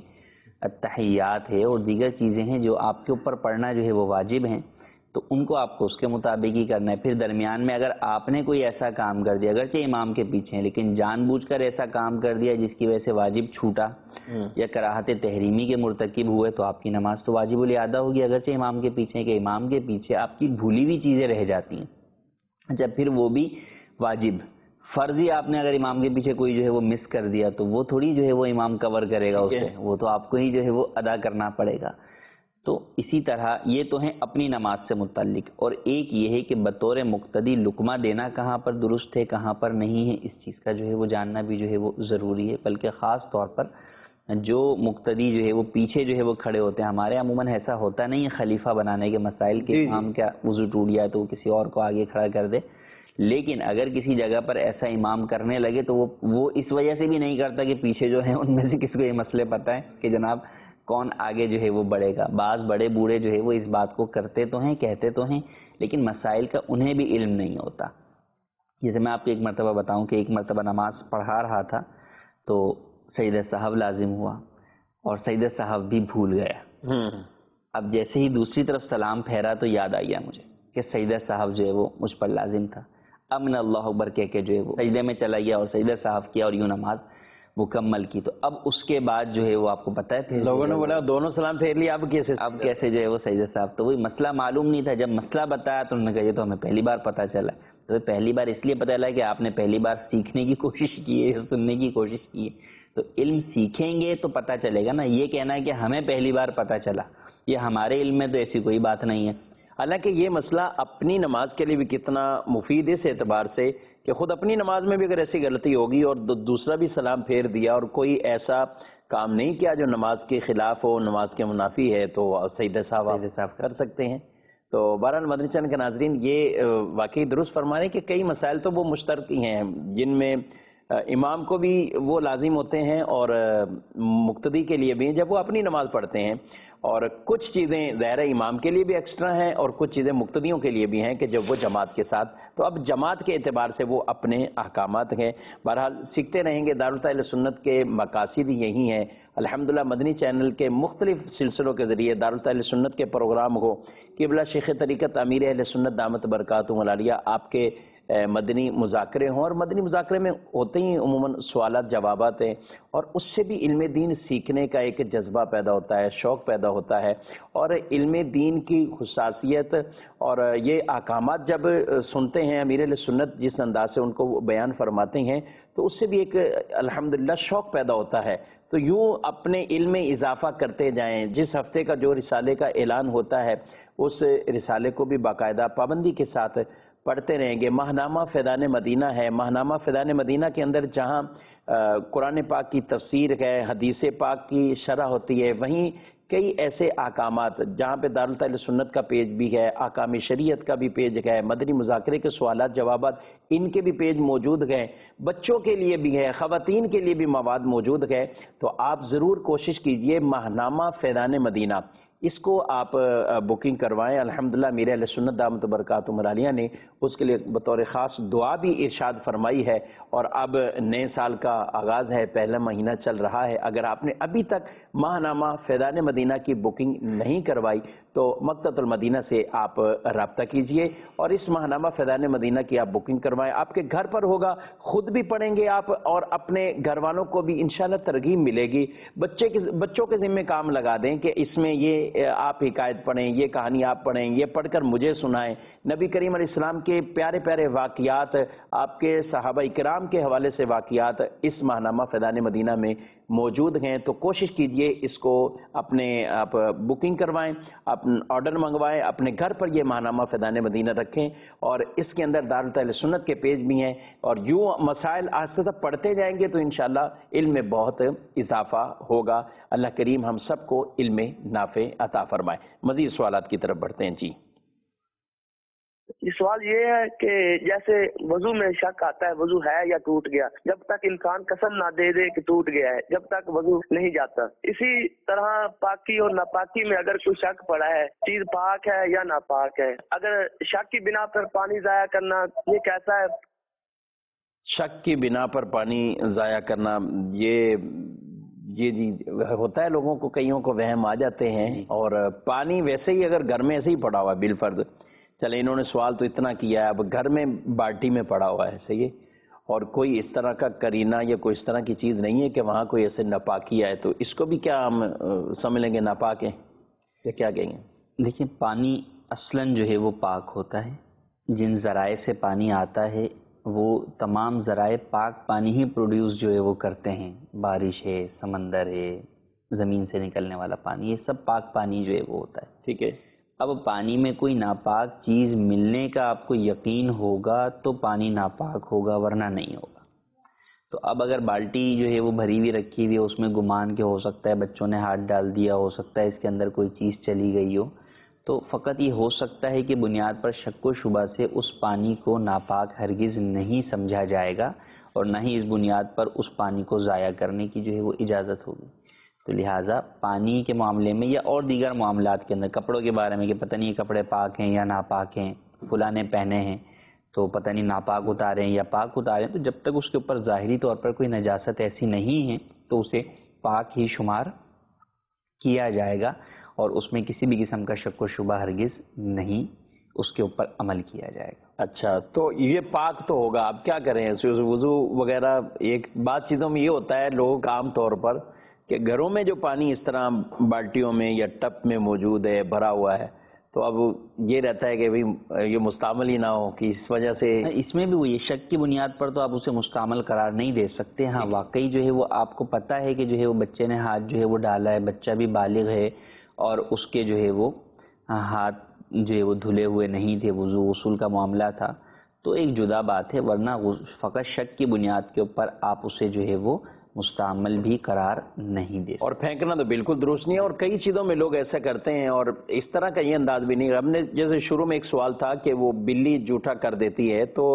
التحیات ہے اور دیگر چیزیں ہیں جو آپ کے اوپر پڑھنا جو ہے وہ واجب ہیں تو ان کو آپ کو اس کے مطابق ہی کرنا ہے. پھر درمیان میں اگر آپ نے کوئی ایسا کام کر دیا اگرچہ امام کے پیچھے ہیں لیکن جان بوجھ کر ایسا کام کر دیا جس کی وجہ سے واجب چھوٹا یا کراہت تحریمی کے مرتکب ہوئے تو آپ کی نماز تو واجب الادا ہوگی اگرچہ امام کے پیچھے کہ امام کے پیچھے آپ کی بھولی ہوئی چیزیں رہ جاتی ہیں. اچھا پھر وہ بھی واجب فرضی آپ نے اگر امام کے پیچھے کوئی جو ہے وہ مس کر دیا تو وہ تھوڑی جو ہے وہ امام کور کرے گا اسے, وہ تو آپ کو ہی جو ہے وہ ادا کرنا پڑے گا. تو اسی طرح یہ تو ہیں اپنی نماز سے متعلق. اور ایک یہ ہے کہ بطور مقتدی لقمہ دینا کہاں پر درست ہے کہاں پر نہیں ہے اس چیز کا جو ہے وہ جاننا بھی جو ہے وہ ضروری ہے. بلکہ خاص طور پر جو مقتدی جو ہے وہ پیچھے جو ہے وہ کھڑے ہوتے ہیں. ہمارے عموماً ایسا ہوتا نہیں ہے خلیفہ بنانے کے مسائل کے امام کیا وضو ٹوٹ جائے تو وہ کسی اور کو آگے کھڑا کر دے. لیکن اگر کسی جگہ پر ایسا امام کرنے لگے تو وہ اس وجہ سے بھی نہیں کرتا کہ پیچھے جو ہے ان میں سے کس کو یہ مسئلے پتہ ہے کہ جناب کون آگے جو ہے وہ بڑھے گا. بعض بڑے بوڑھے جو ہے وہ اس بات کو کرتے تو ہیں کہتے تو ہیں لیکن مسائل کا انہیں بھی علم نہیں ہوتا. جیسے میں آپ کو ایک مرتبہ بتاؤں کہ ایک مرتبہ نماز پڑھا رہا تھا تو سجدہ صاحب لازم ہوا اور سجدہ صاحب بھی بھول گیا. اب جیسے ہی دوسری طرف سلام پھیرا تو یاد آ گیا مجھے کہ سجدہ صاحب جو ہے وہ مجھ پر لازم تھا. اب میں اللہ اکبر کہہ کے جو ہے وہ سجدے میں چلا گیا اور سجدہ صاحب کیا اور یوں نماز مکمل کی. تو اب اس کے بعد جو ہے وہ آپ کو پتہ ہے پھر لوگوں نے بولا دونوں سلام پھیر لیا اب کیسے جو ہے وہ سجدہ صاحب. تو وہی مسئلہ معلوم نہیں تھا. جب مسئلہ بتایا تو انہوں نے کہا یہ تو ہمیں پہلی بار پتہ چلا. تو پہلی بار اس لیے پتہ چلا کہ آپ نے پہلی بار سیکھنے کی کوشش کی ہے سننے کی کوشش کی ہے. تو علم سیکھیں گے تو پتہ چلے گا نا. یہ کہنا ہے کہ ہمیں پہلی بار پتہ چلا یہ ہمارے علم میں تو ایسی کوئی بات نہیں ہے. حالانکہ یہ مسئلہ اپنی نماز کے لیے بھی کتنا مفید ہے اس اعتبار سے کہ خود اپنی نماز میں بھی اگر ایسی غلطی ہوگی اور دوسرا بھی سلام پھیر دیا اور کوئی ایسا کام نہیں کیا جو نماز کے خلاف ہو نماز کے منافی ہے تو سجدہ صاحب کر سکتے ہیں. تو بہرحال مدنی چینل کے ناظرین یہ واقعی درست فرما رہے ہیں کہ کئی مسائل تو وہ مشترک ہیں جن میں امام کو بھی وہ لازم ہوتے ہیں اور مقتدی کے لیے بھی جب وہ اپنی نماز پڑھتے ہیں. اور کچھ چیزیں ظاہر امام کے لیے بھی ایکسٹرا ہیں اور کچھ چیزیں مقتدیوں کے لیے بھی ہیں کہ جب وہ جماعت کے ساتھ تو اب جماعت کے اعتبار سے وہ اپنے احکامات ہیں. بہرحال سیکھتے رہیں گے. دارالتاء سنت کے مقاصد یہی ہیں. الحمدللہ مدنی چینل کے مختلف سلسلوں کے ذریعے دارالتاء سنت کے پروگرام ہو قبلہ شیخ طریقت امیر اہل سنت دامت برکاتہم العالیہ آپ کے مدنی مذاکرے ہوں اور مدنی مذاکرے میں ہوتے ہی عموماً سوالات جوابات ہیں اور اس سے بھی علم دین سیکھنے کا ایک جذبہ پیدا ہوتا ہے شوق پیدا ہوتا ہے. اور علم دین کی خصوصیت اور یہ احکامات جب سنتے ہیں امیر اہل سنت جس انداز سے ان کو بیان فرماتے ہیں تو اس سے بھی ایک الحمدللہ شوق پیدا ہوتا ہے. تو یوں اپنے علم میں اضافہ کرتے جائیں. جس ہفتے کا جو رسالے کا اعلان ہوتا ہے اس رسالے کو بھی باقاعدہ پابندی کے ساتھ پڑھتے رہیں گے. ماہنامہ فیضان مدینہ ہے. ماہنامہ فیضان مدینہ کے اندر جہاں قرآن پاک کی تفسیر ہے حدیث پاک کی شرح ہوتی ہے وہیں کئی ایسے احکامات جہاں پہ دارالتاء سنت کا پیج بھی ہے احکام شریعت کا بھی پیج ہے مدنی مذاکرے کے سوالات جوابات ان کے بھی پیج موجود ہیں. بچوں کے لیے بھی ہے خواتین کے لیے بھی مواد موجود ہے. تو آپ ضرور کوشش کیجئے ماہنامہ فیضان مدینہ اس کو آپ بکنگ کروائیں. الحمدللہ امیر اہل سنت دامت برکاتہم العالیہ نے اس کے لیے بطور خاص دعا بھی ارشاد فرمائی ہے. اور اب نئے سال کا آغاز ہے پہلا مہینہ چل رہا ہے. اگر آپ نے ابھی تک ماہنامہ فیضان مدینہ کی بکنگ نہیں کروائی تو مکتبۃ المدینہ سے آپ رابطہ کیجئے اور اس ماہنامہ فیضان مدینہ کی آپ بکنگ کروائیں. آپ کے گھر پر ہوگا خود بھی پڑھیں گے آپ اور اپنے گھر والوں کو بھی انشاءاللہ ترغیب ملے گی. بچوں کے ذمہ کام لگا دیں کہ اس میں یہ آپ حکایت پڑھیں یہ کہانی آپ پڑھیں یہ پڑھ کر مجھے سنائیں. نبی کریم علیہ السلام کے پیارے پیارے واقعات آپ کے صحابہ کرام کے حوالے سے واقعات اس ماہنامہ فیضان مدینہ میں موجود ہیں تو کوشش کیجئے اس کو اپنے آپ بکنگ کروائیں، آرڈر منگوائیں، اپنے گھر پر یہ ماہنامہ فیضان مدینہ رکھیں، اور اس کے اندر دارالفتہ اہل سنت کے پیج بھی ہیں، اور یوں مسائل آہستہ آہستہ پڑھتے جائیں گے تو انشاءاللہ علم میں بہت اضافہ ہوگا۔ اللہ کریم ہم سب کو علم نافع عطا فرمائے۔ مزید سوالات کی طرف بڑھتے ہیں۔ جی سوال یہ ہے کہ جیسے وضو میں شک آتا ہے وضو ہے یا ٹوٹ گیا، جب تک انسان قسم نہ دے دے کہ ٹوٹ گیا ہے جب تک وضو نہیں جاتا۔ اسی طرح پاکی اور ناپاکی میں اگر کوئی شک پڑا ہے چیز پاک ہے یا ناپاک ہے، اگر شک کی بنا پر پانی ضائع کرنا یہ کیسا ہے؟ شک کی بنا پر پانی ضائع کرنا یہ جی ہوتا ہے، لوگوں کو کئیوں کو وہم آ جاتے ہیں، اور پانی ویسے ہی اگر گھر میں ایسے ہی پڑا ہوا ہے بالفرض، چلے انہوں نے سوال تو اتنا کیا ہے، اب گھر میں بالٹی میں پڑا ہوا ہے صحیح ہے، اور کوئی اس طرح کا کرینہ یا کوئی اس طرح کی چیز نہیں ہے کہ وہاں کوئی ایسے ناپاکی آئے، تو اس کو بھی کیا ہم سمجھ لیں گے ناپاک ہے یا کیا کہیں گے؟ دیکھیں پانی اصلاً جو ہے وہ پاک ہوتا ہے، جن ذرائع سے پانی آتا ہے وہ تمام ذرائع پاک پانی ہی پروڈیوس جو ہے وہ کرتے ہیں، بارش ہے، سمندر ہے، زمین سے نکلنے والا پانی، یہ سب پاک پانی جو ہے وہ ہوتا ہے، ٹھیک ہے۔ اب پانی میں کوئی ناپاک چیز ملنے کا آپ کو یقین ہوگا تو پانی ناپاک ہوگا، ورنہ نہیں ہوگا۔ تو اب اگر بالٹی جو ہے وہ بھری ہوئی رکھی ہوئی ہے، اس میں گمان کے ہو سکتا ہے بچوں نے ہاتھ ڈال دیا، ہو سکتا ہے اس کے اندر کوئی چیز چلی گئی ہو، تو فقط یہ ہو سکتا ہے کہ بنیاد پر شک و شبہ سے اس پانی کو ناپاک ہرگز نہیں سمجھا جائے گا، اور نہ ہی اس بنیاد پر اس پانی کو ضائع کرنے کی جو ہے وہ اجازت ہوگی۔ تو لہٰذا پانی کے معاملے میں یا اور دیگر معاملات کے اندر، کپڑوں کے بارے میں کہ پتہ نہیں یہ کپڑے پاک ہیں یا ناپاک ہیں، فلاں نے پہنے ہیں تو پتہ نہیں ناپاک اتارے ہیں یا پاک اتارے ہیں، تو جب تک اس کے اوپر ظاہری طور پر کوئی نجاست ایسی نہیں ہے تو اسے پاک ہی شمار کیا جائے گا، اور اس میں کسی بھی قسم کا شک و شبہ ہرگز نہیں اس کے اوپر عمل کیا جائے گا۔ اچھا، تو یہ پاک تو ہوگا، اب کیا کریں؟ وضو وغیرہ ایک بات چیزوں میں یہ ہوتا ہے، لوگ عام طور پر کہ گھروں میں جو پانی اس طرح بالٹیوں میں یا ٹپ میں موجود ہے، بھرا ہوا ہے، تو اب یہ رہتا ہے کہ بھئی یہ مستعمل ہی نہ ہو، کہ اس وجہ سے اس میں بھی وہی شک کی بنیاد پر تو آپ اسے مستعمل قرار نہیں دے سکتے۔ ہاں واقعی جو ہے وہ آپ کو پتہ ہے کہ جو ہے وہ بچے نے ہاتھ جو ہے وہ ڈالا ہے، بچہ بھی بالغ ہے، اور اس کے جو ہے وہ ہاتھ جو ہے وہ دھلے ہوئے نہیں تھے، وضو غسل کا معاملہ تھا، تو ایک جدا بات ہے، ورنہ فقط شک کی بنیاد کے اوپر آپ اسے جو ہے وہ مستعمل بھی قرار نہیں دے۔ اور پھینکنا تو بالکل درست نہیں ہے، اور کئی چیزوں میں لوگ ایسا کرتے ہیں، اور اس طرح کا یہ انداز بھی نہیں۔ ہم نے جیسے شروع میں ایک سوال تھا کہ وہ بلی جھوٹا کر دیتی ہے، تو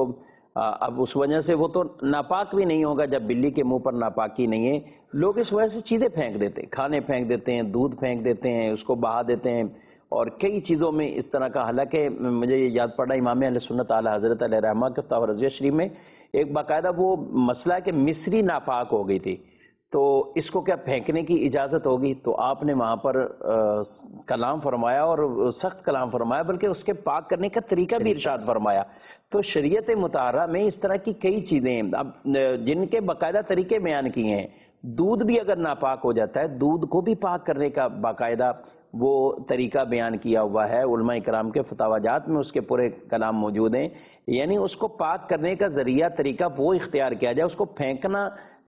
اب اس وجہ سے وہ تو ناپاک بھی نہیں ہوگا جب بلی کے منہ پر ناپاکی نہیں ہے، لوگ اس وجہ سے چیزیں پھینک دیتے ہیں، کھانے پھینک دیتے ہیں، دودھ پھینک دیتے ہیں، اس کو بہا دیتے ہیں، اور کئی چیزوں میں اس طرح کا۔ حالانکہ مجھے یہ یاد پڑا امام اہل سنت اعلی حضرت علیہ رحمہ کے فتاوی رضویہ شریف میں ایک باقاعدہ وہ مسئلہ ہے کہ مصری ناپاک ہو گئی تھی، تو اس کو کیا پھینکنے کی اجازت ہوگی؟ تو آپ نے وہاں پر کلام فرمایا، اور سخت کلام فرمایا، بلکہ اس کے پاک کرنے کا طریقہ بھی ارشاد فرمایا۔ تو شریعت مطہرہ میں اس طرح کی کئی چیزیں ہیں اب جن کے باقاعدہ طریقے بیان کیے ہیں۔ دودھ بھی اگر ناپاک ہو جاتا ہے، دودھ کو بھی پاک کرنے کا باقاعدہ وہ طریقہ بیان کیا ہوا ہے، علماء کرام کے فتاوی جات میں اس کے پورے کلام موجود ہیں، یعنی اس کو پاک کرنے کا ذریعہ طریقہ وہ اختیار کیا جائے۔ اس کو پھینکنا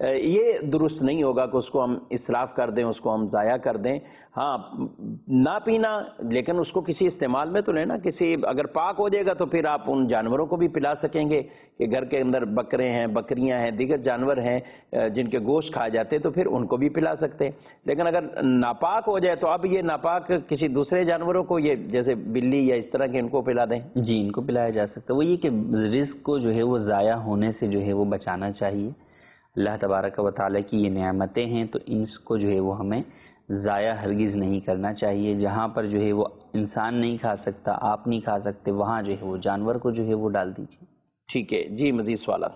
یہ درست نہیں ہوگا کہ اس کو ہم اسراف کر دیں، اس کو ہم ضائع کر دیں۔ ہاں نہ پینا، لیکن اس کو کسی استعمال میں تو لینا، کسی اگر پاک ہو جائے گا تو پھر آپ ان جانوروں کو بھی پلا سکیں گے کہ گھر کے اندر بکرے ہیں، بکریاں ہیں، دیگر جانور ہیں جن کے گوشت کھائے جاتے ہیں، تو پھر ان کو بھی پلا سکتے ہیں۔ لیکن اگر ناپاک ہو جائے تو اب یہ ناپاک کسی دوسرے جانوروں کو، یہ جیسے بلی یا اس طرح کے، ان کو پلا دیں؟ جی ان کو پلایا جا سکتا ہے۔ وہ یہ کہ رزق کو جو ہے وہ ضائع ہونے سے جو ہے وہ بچانا چاہیے۔ اللہ تبارک و تعالیٰ کی یہ نعمتیں ہیں تو ان کو جو ہے وہ ہمیں ضائع ہرگز نہیں کرنا چاہیے۔ جہاں پر جو ہے وہ انسان نہیں کھا سکتا، آپ نہیں کھا سکتے، وہاں جو ہے وہ جانور کو جو ہے وہ ڈال دیجیے۔ ٹھیک ہے جی، مزید سوالات؟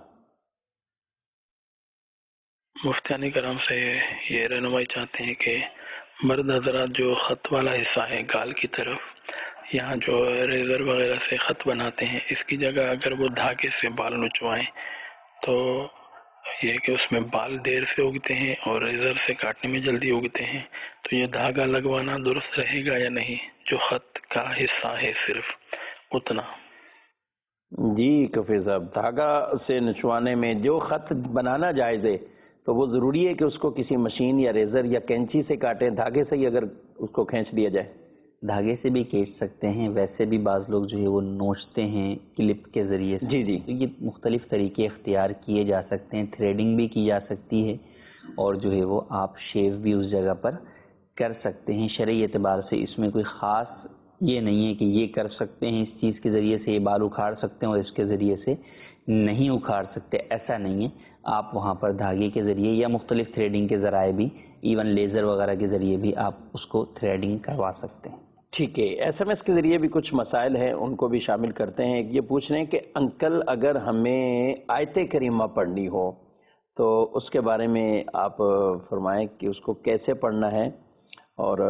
مفتیان کرام سے یہ رہنمائی چاہتے ہیں کہ مرد حضرات جو خط والا حصہ ہے گال کی طرف، یہاں جو ریزر وغیرہ سے خط بناتے ہیں، اس کی جگہ اگر وہ دھاگے سے بال نچوائیں تو یہ کہ اس میں بال دیر سے اگتے ہیں اور ریزر سے کاٹنے میں جلدی اگتے ہیں، تو یہ دھاگا لگوانا درست رہے گا یا نہیں؟ جو خط کا حصہ ہے صرف اتنا۔ جی کفی صاحب، دھاگا سے نچوانے میں جو خط بنانا جائز ہے، تو وہ ضروری ہے کہ اس کو کسی مشین یا ریزر یا کینچی سے کاٹیں، دھاگے سے ہی اگر اس کو کھینچ لیا جائے؟ دھاگے سے بھی کھینچ سکتے ہیں، ویسے بھی بعض لوگ جو ہے وہ نوچتے ہیں کلپ کے ذریعے سے. جی جی، تو یہ مختلف طریقے اختیار کیے جا سکتے ہیں. تھریڈنگ بھی کی جا سکتی ہے اور جو ہے وہ آپ شیو بھی اس جگہ پر کر سکتے ہیں. شرعی اعتبار سے اس میں کوئی خاص یہ نہیں ہے کہ یہ کر سکتے ہیں، اس چیز کے ذریعے سے یہ بال اکھاڑ سکتے ہیں اور اس کے ذریعے سے نہیں اکھاڑ سکتے، ایسا نہیں ہے. آپ وہاں پر دھاگے کے ذریعے یا مختلف تھریڈنگ کے ذرائع بھی، ایون لیزر وغیرہ کے ذریعے بھی آپ اس کو تھریڈنگ کروا سکتے ہیں. ٹھیک ہے. ایس ایم ایس کے ذریعے بھی کچھ مسائل ہیں، ان کو بھی شامل کرتے ہیں. یہ پوچھ رہے ہیں کہ انکل اگر ہمیں آیت کریمہ پڑھنی ہو تو اس کے بارے میں آپ فرمائیں کہ اس کو کیسے پڑھنا ہے. اور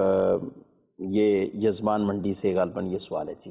یہ یزمان منڈی سے غالباً یہ سوال ہے. جی،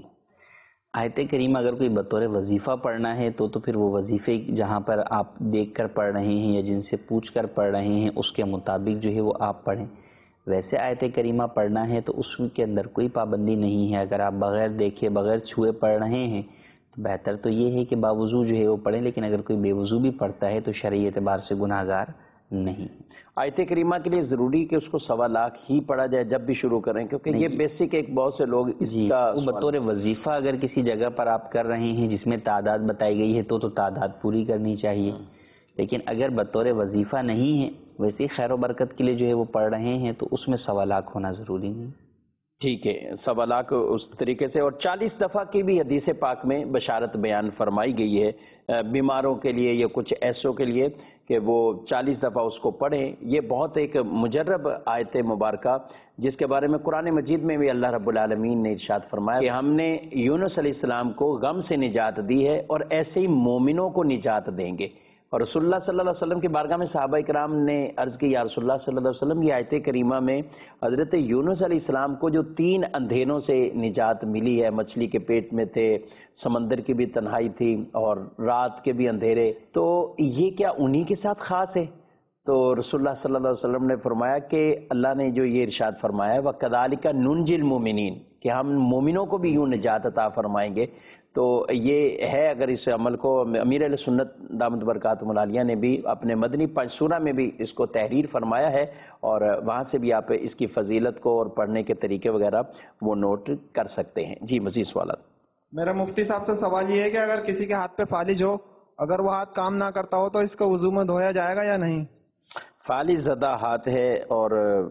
آیت کریمہ اگر کوئی بطور وظیفہ پڑھنا ہے تو پھر وہ وظیفے جہاں پر آپ دیکھ کر پڑھ رہے ہیں یا جن سے پوچھ کر پڑھ رہے ہیں اس کے مطابق جو ہے وہ آپ پڑھیں. ویسے آیت کریمہ پڑھنا ہے تو اس کے اندر کوئی پابندی نہیں ہے. اگر آپ بغیر دیکھے بغیر چھوئے پڑھ رہے ہیں تو بہتر تو یہ ہے کہ باوضو جو ہے وہ پڑھیں، لیکن اگر کوئی بے وضو بھی پڑھتا ہے تو شرعی اعتبار سے گناہ گار نہیں. آیت کریمہ کے لیے ضروری کہ اس کو 1.25 لاکھ ہی پڑھا جائے جب بھی شروع کریں، کیونکہ یہ بیسک ایک بہت سے لوگ اس کا بطور وظیفہ اگر کسی جگہ پر آپ کر رہے ہیں جس میں تعداد بتائی گئی ہے تو تعداد پوری کرنی چاہیے. لیکن اگر بطور وظیفہ نہیں ہے، ویسے ہی خیر و برکت کے لیے جو ہے وہ پڑھ رہے ہیں تو اس میں 1.25 لاکھ ہونا ضروری نہیں. ٹھیک ہے، 1.25 لاکھ اس طریقے سے. اور 40 دفعہ کی بھی حدیث پاک میں بشارت بیان فرمائی گئی ہے بیماروں کے لیے یا کچھ ایسوں کے لیے کہ وہ 40 دفعہ اس کو پڑھیں. یہ بہت ایک مجرب آیت مبارکہ جس کے بارے میں قرآن مجید میں بھی اللہ رب العالمین نے ارشاد فرمایا کہ ہم نے یونس علیہ السلام کو غم سے نجات دی ہے اور ایسے ہی مومنوں کو نجات دیں گے. اور رسول اللہ صلی اللہ علیہ وسلم کی بارگاہ میں صحابہ کرام نے عرض کی، یا رسول اللہ صلی اللہ علیہ وسلم، یہ آیت کریمہ میں حضرت یونس علیہ السلام کو جو 3 اندھیروں سے نجات ملی ہے، مچھلی کے پیٹ میں تھے، سمندر کی بھی تنہائی تھی اور رات کے بھی اندھیرے، تو یہ کیا انہی کے ساتھ خاص ہے؟ تو رسول اللہ صلی اللہ علیہ وسلم نے فرمایا کہ اللہ نے جو یہ ارشاد فرمایا ہے وَكَذَلِكَ نُنْجِي الْمُؤْمِنِينَ، کہ ہم مومنوں کو بھی یوں نجات عطا فرمائیں گے. تو یہ ہے، اگر اس عمل کو امیر اہل سنت دامت برکاتہم العالیہ نے بھی اپنے مدنی پنجسورہ میں بھی اس کو تحریر فرمایا ہے، اور وہاں سے بھی آپ اس کی فضیلت کو اور پڑھنے کے طریقے وغیرہ وہ نوٹ کر سکتے ہیں. جی، مزید سوالات. میرا مفتی صاحب سے سوال یہ ہے کہ اگر کسی کے ہاتھ پہ فالج ہو، اگر وہ ہاتھ کام نہ کرتا ہو تو اس کو وضو میں دھویا جائے گا یا نہیں؟ فالج زدہ ہاتھ ہے اور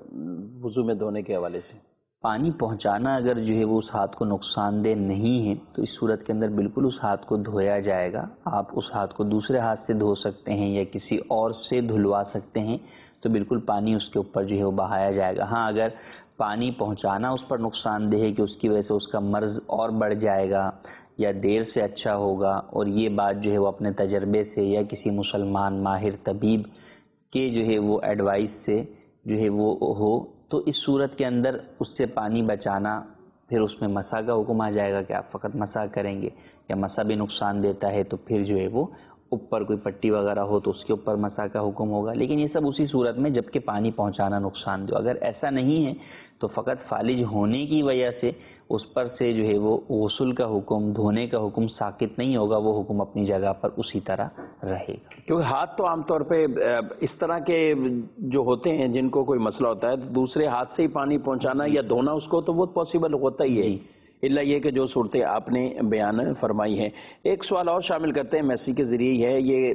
وضو میں دھونے کے حوالے سے پانی پہنچانا اگر جو ہے وہ اس ہاتھ کو نقصان دہ نہیں ہے تو اس صورت کے اندر بالکل اس ہاتھ کو دھویا جائے گا. آپ اس ہاتھ کو دوسرے ہاتھ سے دھو سکتے ہیں یا کسی اور سے دھلوا سکتے ہیں، تو بالکل پانی اس کے اوپر جو ہے وہ بہایا جائے گا. ہاں، اگر پانی پہنچانا اس پر نقصان دہ ہے کہ اس کی وجہ سے اس کا مرض اور بڑھ جائے گا یا دیر سے اچھا ہوگا، اور یہ بات جو ہے وہ اپنے تجربے سے یا کسی مسلمان ماہر طبیب کے جو ہے وہ ایڈوائس سے جو ہے وہ ہو، تو اس صورت کے اندر اس سے پانی بچانا، پھر اس میں مسح کا حکم آ جائے گا کہ آپ فقط مسح کریں گے. یا مسح بھی نقصان دیتا ہے تو پھر جو ہے وہ اوپر کوئی پٹی وغیرہ ہو تو اس کے اوپر مسح کا حکم ہوگا. لیکن یہ سب اسی صورت میں جب کہ پانی پہنچانا نقصان دہ. اگر ایسا نہیں ہے تو فقط فالج ہونے کی وجہ سے اس پر سے جو ہے وہ غسل کا حکم، دھونے کا حکم ساقط نہیں ہوگا، وہ حکم اپنی جگہ پر اسی طرح رہے گا. کیونکہ ہاتھ تو عام طور پہ اس طرح کے جو ہوتے ہیں جن کو کوئی مسئلہ ہوتا ہے، دوسرے ہاتھ سے ہی پانی پہنچانا یا دھونا اس کو تو وہ پاسبل ہوتا ہی ہے، الا یہ کہ جو صورتیں آپ نے بیان فرمائی ہیں. ایک سوال اور شامل کرتے ہیں میسیج کے ذریعے ہے. یہ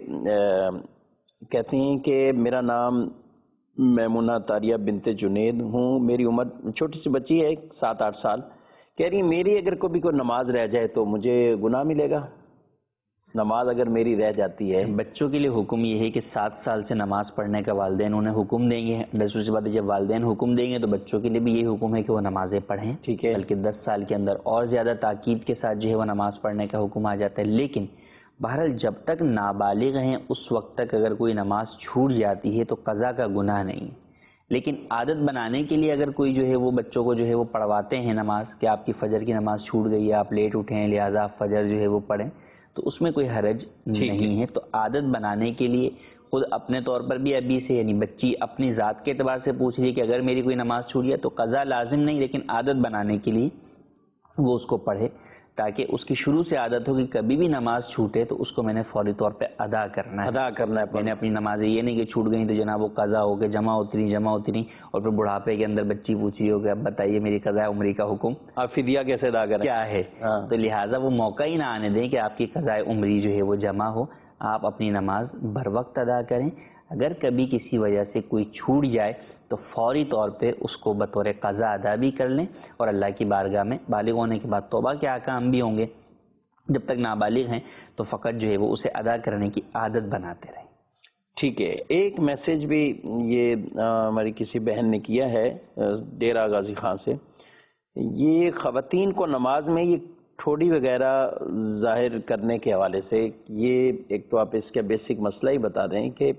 کہتے ہیں کہ میرا نام میمونہ طاریہ بنت جنید ہوں، میری عمر چھوٹی سی بچی ہے 7-8 سال. کہہ رہی میری اگر کوئی نماز رہ جائے تو مجھے گناہ ملے گا؟ نماز اگر میری رہ جاتی ہے. بچوں کے لیے حکم یہ ہے کہ 7 سال سے نماز پڑھنے کا والدین انہیں حکم دیں گے. دوسری بات ہے جب والدین حکم دیں گے تو بچوں کے لیے بھی یہی حکم ہے کہ وہ نمازیں پڑھیں. ٹھیک ہے، بلکہ 10 سال کے اندر اور زیادہ تاکید کے ساتھ جو ہے وہ نماز پڑھنے کا حکم آ جاتا ہے. لیکن بہرحال جب تک نابالغ ہیں اس وقت تک اگر کوئی نماز چھوٹ جاتی ہے تو قضا کا گناہ نہیں ہے. لیکن عادت بنانے کے لیے اگر کوئی جو ہے وہ بچوں کو جو ہے وہ پڑھواتے ہیں نماز، کہ آپ کی فجر کی نماز چھوٹ گئی ہے، آپ لیٹ اٹھے ہیں لہٰذا آپ فجر جو ہے وہ پڑھیں، تو اس میں کوئی حرج نہیں ہے. تو عادت بنانے کے لیے خود اپنے طور پر بھی ابھی سے، یعنی بچی اپنی ذات کے اعتبار سے پوچھ رہی ہے کہ اگر میری کوئی نماز چھوٹ جائے تو قضا لازم نہیں، لیکن عادت بنانے کے لیے وہ اس کو پڑھے تاکہ اس کی شروع سے عادت ہو کہ کبھی بھی نماز چھوٹے تو اس کو میں نے فوری طور پہ ادا کرنا ہے. میں نے اپنی نماز یہ نہیں کہ چھوٹ گئی تو جناب وہ قضا ہو کے جمع ہوتی نہیں اور پھر بڑھاپے کے اندر بچی پوچھی ہو کہ اب بتائیے میری قضا عمری کا حکم فدیہ کیسے ادا کریں کیا ہے. تو لہٰذا وہ موقع ہی نہ آنے دیں کہ آپ کی قضا عمری جو ہے وہ جمع ہو. آپ اپنی نماز بر وقت ادا کریں. اگر کبھی کسی وجہ سے کوئی چھوٹ جائے تو فوری طور پہ اس کو بطور قضا ادا بھی کر لیں اور اللہ کی بارگاہ میں بالغ ہونے کے بعد توبہ کے احکام بھی ہوں گے. جب تک نابالغ ہیں تو فقط جو ہے وہ اسے ادا کرنے کی عادت بناتے رہیں. ٹھیک ہے. ایک میسج بھی یہ ہماری کسی بہن نے کیا ہے ڈیرہ غازی خان سے. یہ خواتین کو نماز میں یہ ٹھوڑی وغیرہ ظاہر کرنے کے حوالے سے یہ ایک تو آپ اس کا بیسک مسئلہ ہی بتا دیں کہ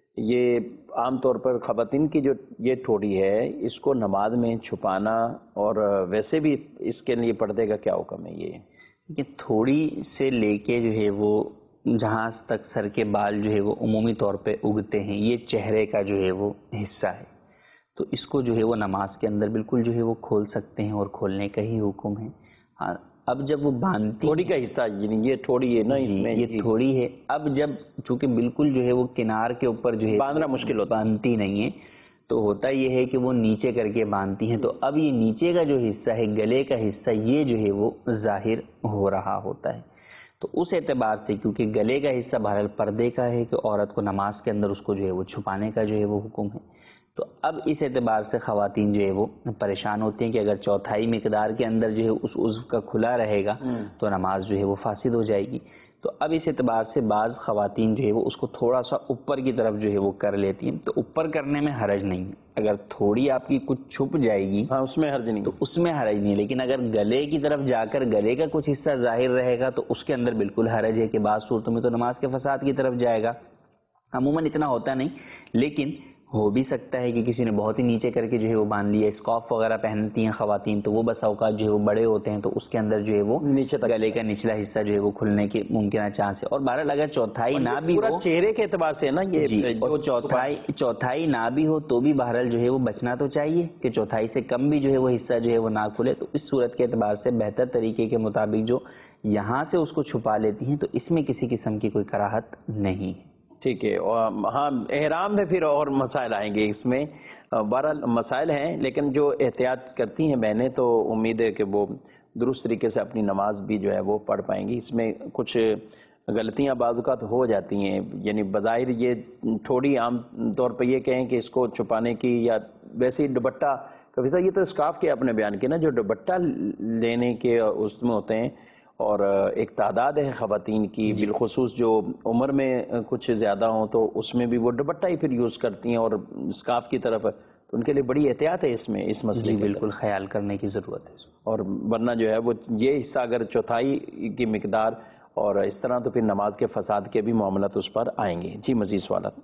یہ عام طور پر خواتین کی جو یہ ٹھوڑی ہے اس کو نماز میں چھپانا اور ویسے بھی اس کے لیے پردے کا کیا حکم ہے. یہ تھوڑی سے لے کے جو ہے وہ جہاں تک سر کے بال جو ہے وہ عمومی طور پہ اگتے ہیں یہ چہرے کا جو ہے وہ حصہ ہے. تو اس کو جو ہے وہ نماز کے اندر بالکل جو ہے وہ کھول سکتے ہیں اور کھولنے کا ہی حکم ہے. ہاں اب جب وہ باندھتی تھوڑی کا حصہ یہ تھوڑی ہے نا یہ تھوڑی ہے. اب جب چونکہ بالکل جو ہے وہ کنار کے اوپر جو ہے باندھنا مشکل ہوتا باندھتی نہیں ہے تو ہوتا یہ ہے کہ وہ نیچے کر کے باندھتی ہیں. تو اب یہ نیچے کا جو حصہ ہے گلے کا حصہ یہ جو ہے وہ ظاہر ہو رہا ہوتا ہے. تو اس اعتبار سے کیونکہ گلے کا حصہ بہرحال پردے کا ہے کہ عورت کو نماز کے اندر اس کو جو ہے وہ چھپانے کا جو ہے وہ حکم ہے. تو اب اس اعتبار سے خواتین جو ہے وہ پریشان ہوتی ہیں کہ اگر چوتھائی مقدار کے اندر جو ہے اس عضو کا کھلا رہے گا تو نماز جو ہے وہ فاسد ہو جائے گی. تو اب اس اعتبار سے بعض خواتین جو ہے وہ اس کو تھوڑا سا اوپر کی طرف جو ہے وہ کر لیتی ہیں. تو اوپر کرنے میں حرج نہیں ہے. اگر تھوڑی آپ کی کچھ چھپ جائے گی اس میں حرج نہیں تو اس میں حرج نہیں. لیکن اگر گلے کی طرف جا کر گلے کا کچھ حصہ ظاہر رہے گا تو اس کے اندر بالکل حرج ہے کہ بعض صورتوں میں تو نماز کے فساد کی طرف جائے گا. عموماً اتنا ہوتا نہیں لیکن ہو بھی سکتا ہے کہ کسی نے بہت ہی نیچے کر کے جو ہے وہ باندھ لیا. اسکارف وغیرہ پہنتی ہیں خواتین تو وہ بس اوقات جو ہے وہ بڑے ہوتے ہیں تو اس کے اندر جو ہے وہ نیچے گلے کا نچلا حصہ جو ہے وہ کھلنے کے ممکنہ چانس ہے. اور بہرحال اگر چوتھائی نہ بھی ہو چہرے کے اعتبار سے نا یہ چوتھائی نہ بھی ہو تو بھی بہرحال جو ہے وہ بچنا تو چاہیے کہ چوتھائی سے کم بھی جو ہے وہ حصہ جو ہے وہ نہ کھلے. تو اس صورت کے اعتبار سے بہتر طریقے کے مطابق جو یہاں سے اس کو چھپا لیتی ہیں تو اس میں کسی قسم کی کوئی کراہت نہیں ہے. ٹھیک ہے. ہاں احرام میں پھر اور مسائل آئیں گے. اس میں 12 مسائل ہیں لیکن جو احتیاط کرتی ہیں بہنیں تو امید ہے کہ وہ درست طریقے سے اپنی نماز بھی جو ہے وہ پڑھ پائیں گی. اس میں کچھ غلطیاں بعض اوقات ہو جاتی ہیں. یعنی بظاہر یہ تھوڑی عام طور پہ یہ کہیں کہ اس کو چھپانے کی یا ویسے ہی دوپٹہ کبھی یہ تو اسکارف کے اپنے بیان کیا نا جو دوپٹہ لینے کے اس میں ہوتے ہیں اور ایک تعداد ہے خواتین کی بالخصوص جو عمر میں کچھ زیادہ ہوں تو اس میں بھی وہ دوپٹہ ہی پھر یوز کرتی ہیں اور اسکارف کی طرف تو ان کے لیے بڑی احتیاط ہے اس میں اس مسئلے بالکل خیال کرنے کی ضرورت ہے. اور ورنہ جو ہے وہ یہ حصہ اگر چوتھائی کی مقدار اور اس طرح تو پھر نماز کے فساد کے بھی معاملات اس پر آئیں گے. جی مزید سوالات.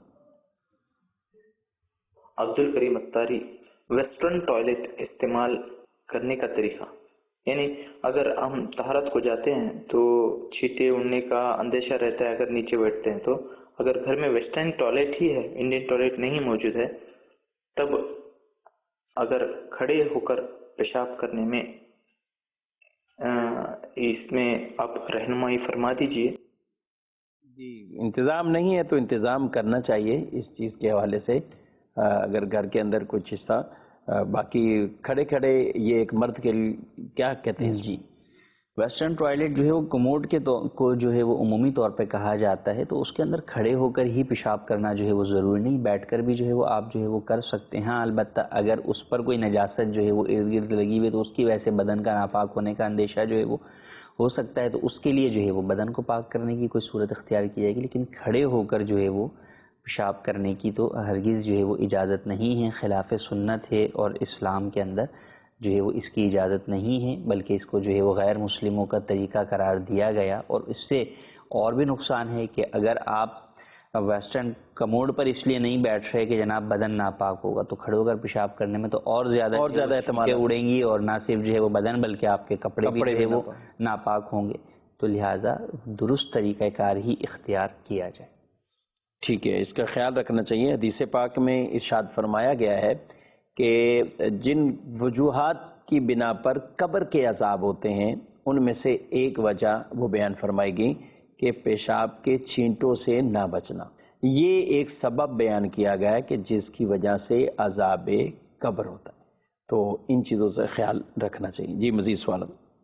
عبد الکریم اتاری، ویسٹرن ٹوائلٹ استعمال کرنے کا طریقہ، یعنی اگر ہم طہارت کو جاتے ہیں تو چھینٹے اڑنے کا اندیشہ رہتا ہے اگر نیچے بیٹھتے ہیں. تو اگر گھر میں ویسٹرن ٹوائلٹ ہی ہے انڈین ٹوائلٹ نہیں موجود ہے تب اگر کھڑے ہو کر پیشاب کرنے میں اس میں آپ رہنمائی فرما دیجئے. جی انتظام نہیں ہے تو انتظام کرنا چاہیے اس چیز کے حوالے سے. اگر گھر کے اندر کچھ حصہ باقی کھڑے کھڑے یہ ایک مرد کے کیا کہتے ہیں. جی ویسٹرن ٹوائلٹ جو ہے وہ کموڈ کے کو جو ہے وہ عمومی طور پہ کہا جاتا ہے تو اس کے اندر کھڑے ہو کر ہی پیشاب کرنا جو ہے وہ ضروری نہیں، بیٹھ کر بھی جو ہے وہ آپ جو ہے وہ کر سکتے ہیں. ہاں البتہ اگر اس پر کوئی نجاست جو ہے وہ ارد گرد لگی ہوئی تو اس کی وجہ سے بدن کا ناپاک ہونے کا اندیشہ جو ہے وہ ہو سکتا ہے تو اس کے لیے جو ہے وہ بدن کو پاک کرنے کی کوئی صورت اختیار کی جائے گی. لیکن کھڑے ہو کر جو ہے وہ پیشاب کرنے کی تو ہرگز جو ہے وہ اجازت نہیں ہے، خلاف سنت ہے اور اسلام کے اندر جو ہے وہ اس کی اجازت نہیں ہے بلکہ اس کو جو ہے وہ غیر مسلموں کا طریقہ قرار دیا گیا. اور اس سے اور بھی نقصان ہے کہ اگر آپ ویسٹرن کموڈ پر اس لیے نہیں بیٹھ رہے کہ جناب بدن ناپاک ہوگا تو کھڑے ہو کر پیشاب کرنے میں تو اور زیادہ احتمال اڑیں گی اور نہ صرف جو ہے وہ بدن بلکہ آپ کے کپڑے بھی جو ہے وہ ناپاک ہوں گے. تو لہٰذا درست طریقہ کار ہی اختیار کیا جائے. ٹھیک ہے، اس کا خیال رکھنا چاہیے. حدیث پاک میں ارشاد فرمایا گیا ہے کہ جن وجوہات کی بنا پر قبر کے عذاب ہوتے ہیں ان میں سے ایک وجہ وہ بیان فرمائے گی کہ پیشاب کے چھینٹوں سے نہ بچنا. یہ ایک سبب بیان کیا گیا ہے کہ جس کی وجہ سے عذاب قبر ہوتا ہے. تو ان چیزوں سے خیال رکھنا چاہیے. جی مزید سوال.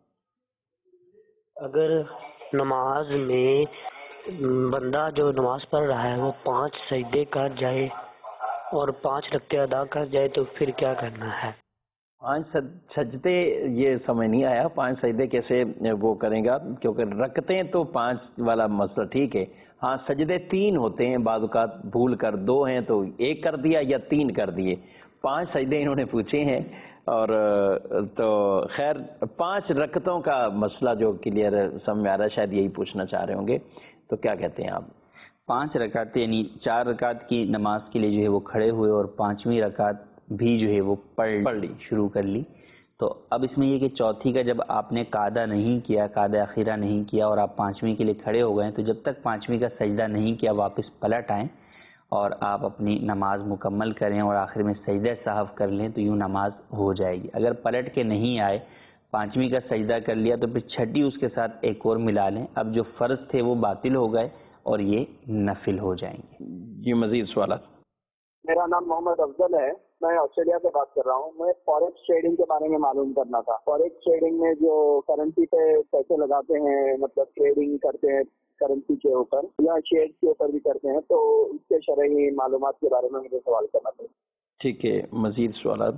اگر نماز میں بندہ جو نماز پڑھ رہا ہے وہ 5 سجدے کر جائے اور 5 رکعتیں ادا کر جائے تو پھر کیا کرنا ہے؟ 5 سجدے یہ سمجھ نہیں آیا. 5 سجدے کیسے وہ کریں گا؟ کیونکہ رکعتیں تو 5 والا مسئلہ ٹھیک ہے. ہاں سجدے 3 ہوتے ہیں، بعض اوقات بھول کر 2 ہیں تو 1 کر دیا یا 3 کر دیے. 5 سجدے انہوں نے پوچھے ہیں. اور تو خیر 5 رکعتوں کا مسئلہ جو کلیئر سمجھ میں آ رہا ہے، شاید یہی پوچھنا چاہ رہے ہوں گے. تو کیا کہتے ہیں آپ؟ 5 رکعت یعنی 4 رکعت کی نماز کے لیے جو ہے وہ کھڑے ہوئے اور 5ویں رکعت بھی جو ہے وہ پڑھ لی، شروع کر لی. تو اب اس میں یہ کہ چوتھی کا جب آپ نے قاعدہ نہیں کیا، قاعدہ اخیرہ نہیں کیا اور آپ 5ویں کے لیے کھڑے ہو گئے، تو جب تک 5ویں کا سجدہ نہیں کیا واپس پلٹ آئیں اور آپ اپنی نماز مکمل کریں اور آخر میں سجدہ سہو کر لیں تو یوں نماز ہو جائے گی. اگر پلٹ کے نہیں آئے، 5ویں کا سجدہ کر لیا تو پھر 6ٹھی اس کے ساتھ ایک اور ملا لیں. اب جو فرض تھے وہ باطل ہو گئے اور یہ نفل ہو جائیں گے. جی مزید سوالات. میرا نام محمد افضل ہے، میں آسٹریلیا سے بات کر رہا ہوں. میں فوریکس ٹریڈنگ کے بارے میں معلوم کرنا تھا. فوریکس ٹریڈنگ میں جو کرنسی پہ پیسے لگاتے ہیں، مطلب ٹریڈنگ کرتے ہیں کرنسی کے اوپر یا شیئر کے اوپر بھی کرتے ہیں، تو اس کے شرعی معلومات کے بارے میں مجھے سوال کرنا تھا. ٹھیک ہے، مزید سوالات.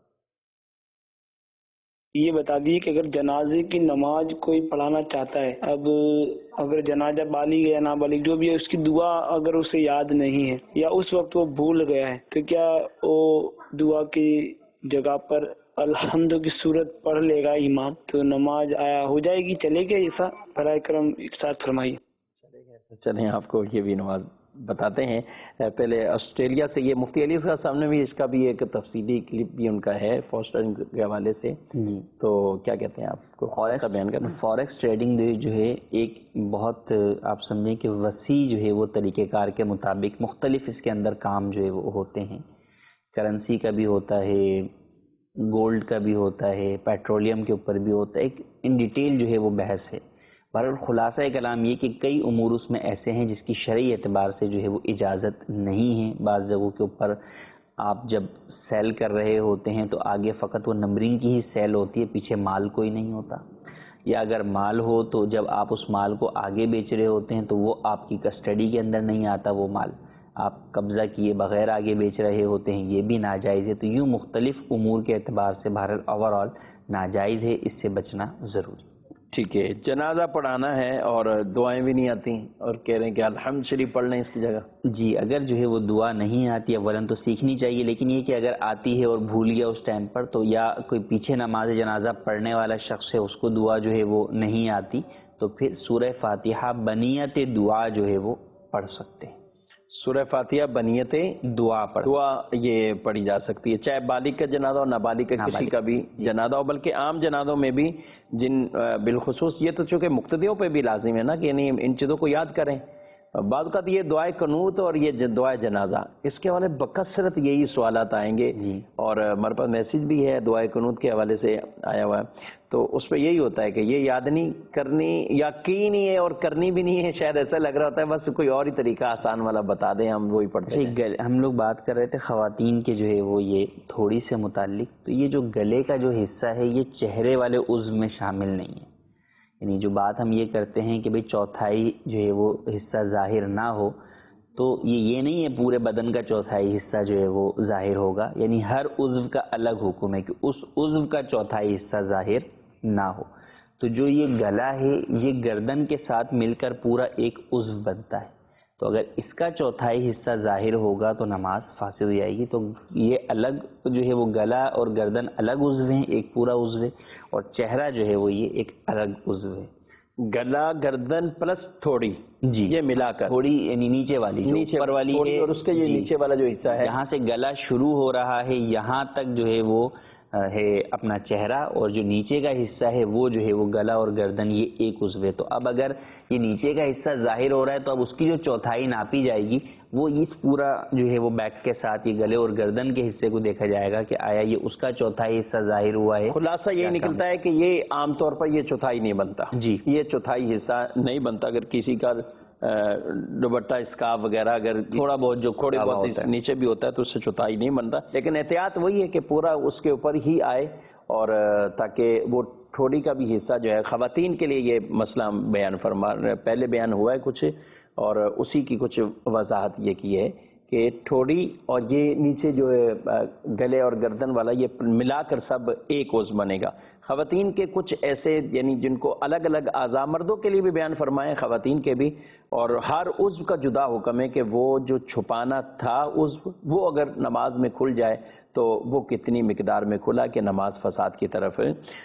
یہ بتا دیے کہ اگر جنازے کی نماز کوئی پڑھانا چاہتا ہے، اب اگر جنازہ بالغ یا نابالغ جو بھی ہے، اس کی دعا اگر اسے یاد نہیں ہے یا اس وقت وہ بھول گیا ہے، تو کیا وہ دعا کی جگہ پر الحمد کی صورت پڑھ لے گا امام تو نماز آیا ہو جائے گی، چلے گا؟ ایسا برائے کرم ارشاد فرمائیے. چلیں آپ کو یہ بھی نماز بتاتے ہیں. پہلے آسٹریلیا سے یہ مفتی علی صاحب سامنے بھی اس کا بھی ایک تفصیلی کلپ بھی ان کا ہے فاسٹرنگ کے حوالے سے. تو کیا کہتے ہیں آپ کو فوریکس بیان کرنا؟ فوریکس ٹریڈنگ جو ہے ایک بہت آپ سمجھیں کہ وسیع جو ہے وہ طریقہ کار کے مطابق مختلف اس کے اندر کام جو ہے وہ ہوتے ہیں. کرنسی کا بھی ہوتا ہے، گولڈ کا بھی ہوتا ہے، پیٹرولیم کے اوپر بھی ہوتا ہے. ایک ان ڈیٹیل جو ہے وہ بحث ہے. بہرحال خلاصہ کلام یہ کہ کئی امور اس میں ایسے ہیں جس کی شرعی اعتبار سے جو ہے وہ اجازت نہیں ہے. بعض جگہوں کے اوپر آپ جب سیل کر رہے ہوتے ہیں تو آگے فقط وہ نمبرنگ کی ہی سیل ہوتی ہے، پیچھے مال کوئی نہیں ہوتا. یا اگر مال ہو تو جب آپ اس مال کو آگے بیچ رہے ہوتے ہیں تو وہ آپ کی کسٹڈی کے اندر نہیں آتا، وہ مال آپ قبضہ کیے بغیر آگے بیچ رہے ہوتے ہیں، یہ بھی ناجائز ہے. تو یوں مختلف امور کے اعتبار سے بہرحال اوور آل ناجائز ہے، اس سے بچنا ضروری. ٹھیک ہے. جنازہ پڑھانا ہے اور دعائیں بھی نہیں آتی اور کہہ رہے ہیں کہ الحمد شریف پڑھ لیں اس کی جگہ. جی اگر جو ہے وہ دعا نہیں آتی اولاً تو سیکھنی چاہیے، لیکن یہ کہ اگر آتی ہے اور بھول گیا اس ٹائم پر تو یا کوئی پیچھے نماز جنازہ پڑھنے والا شخص ہے اس کو دعا جو ہے وہ نہیں آتی تو پھر سورہ فاتحہ بنیت دعا جو ہے وہ پڑھ سکتے ہیں. سورہ فاتحہ بنیت دعا یہ پڑھی جا سکتی ہے، چاہے بالغ کا جنازہ ہو نابالغ کا کسی کا بھی جنازہ ہو. بلکہ عام جنازوں میں بھی جن بالخصوص یہ تو چونکہ مقتدیوں پہ بھی لازم ہے نا کہ یعنی ان چیزوں کو یاد کریں. بعض اوقات یہ دعائے قنوت اور یہ دعائے جنازہ اس کے حوالے بکثرت یہی سوالات آئیں گے اور ہمارے پاس میسج بھی ہے دعائے قنوت کے حوالے سے آیا ہوا ہے. تو اس پہ یہی ہوتا ہے کہ یہ یاد نہیں کرنی یا کی نہیں ہے اور کرنی بھی نہیں ہے. شاید ایسا لگ رہا ہوتا ہے بس کوئی اور ہی طریقہ آسان والا بتا دیں ہم وہی پڑھتے ہیں. ہم لوگ بات کر رہے تھے خواتین کے جو ہے وہ یہ تھوڑی سے متعلق، تو یہ جو گلے کا جو حصہ ہے یہ چہرے والے عضو میں شامل نہیں ہے. یعنی جو بات ہم یہ کرتے ہیں کہ بھئی چوتھائی جو ہے وہ حصہ ظاہر نہ ہو، تو یہ نہیں ہے پورے بدن کا چوتھائی حصہ جو ہے وہ ظاہر ہوگا. یعنی ہر عضو کا الگ حکم ہے کہ اس عضو کا چوتھائی حصہ ظاہر نہ ہو. تو جو یہ گلا ہے یہ گردن کے ساتھ مل کر پورا ایک عضو بنتا ہے. تو اگر اس کا چوتھائی حصہ ظاہر ہوگا تو نماز فاسد ہو جائے گی. تو یہ الگ جو ہے وہ گلا اور گردن الگ عضو ہیں، ایک پورا عضو ہے، اور چہرہ جو ہے وہ یہ ایک الگ عضو ہے. گلا گردن پلس تھوڑی یہ ملا کر تھوڑی یعنی نیچے والی نیچے پر والی ہے، اور اس کے یہ نیچے والا جو حصہ ہے یہاں سے گلا شروع ہو رہا ہے یہاں تک جو ہے وہ ہے اپنا چہرہ، اور جو نیچے کا حصہ ہے وہ جو ہے وہ گلا اور گردن، یہ ایک عضو ہے۔ تو اب اگر یہ نیچے کا حصہ ظاہر ہو رہا ہے تو اب اس کی جو چوتھائی ناپی جائے گی، وہ اس پورا جو ہے وہ بیک کے ساتھ یہ گلے اور گردن کے حصے کو دیکھا جائے گا کہ آیا یہ اس کا چوتھائی حصہ ظاہر ہوا ہے۔ خلاصہ یہ نکلتا ہے کہ یہ عام طور پر یہ چوتھائی نہیں بنتا جی، یہ چوتھائی حصہ نہیں بنتا۔ اگر کسی کا دوپٹہ اسکارف وغیرہ اگر تھوڑا بہت جو تھوڑے بہت نیچے بھی ہوتا ہے تو اس سے چوتھائی نہیں بنتا، لیکن احتیاط وہی ہے کہ پورا اس کے اوپر ہی آئے، اور تاکہ وہ ٹھوڑی کا بھی حصہ جو ہے، خواتین کے لیے یہ مسئلہ بیان فرما پہلے بیان ہوا ہے کچھ، اور اسی کی کچھ وضاحت یہ کی ہے کہ ٹھوڑی اور یہ نیچے جو ہے گلے اور گردن والا یہ ملا کر سب ایک عضو بنے گا۔ خواتین کے کچھ ایسے یعنی جن کو الگ الگ اعضاء، مردوں کے لیے بھی بیان فرمائے، خواتین کے بھی، اور ہر عضو کا جدا حکم ہے کہ وہ جو چھپانا تھا عضو، وہ اگر نماز میں کھل جائے تو وہ کتنی مقدار میں کھلا کہ نماز فساد کی طرف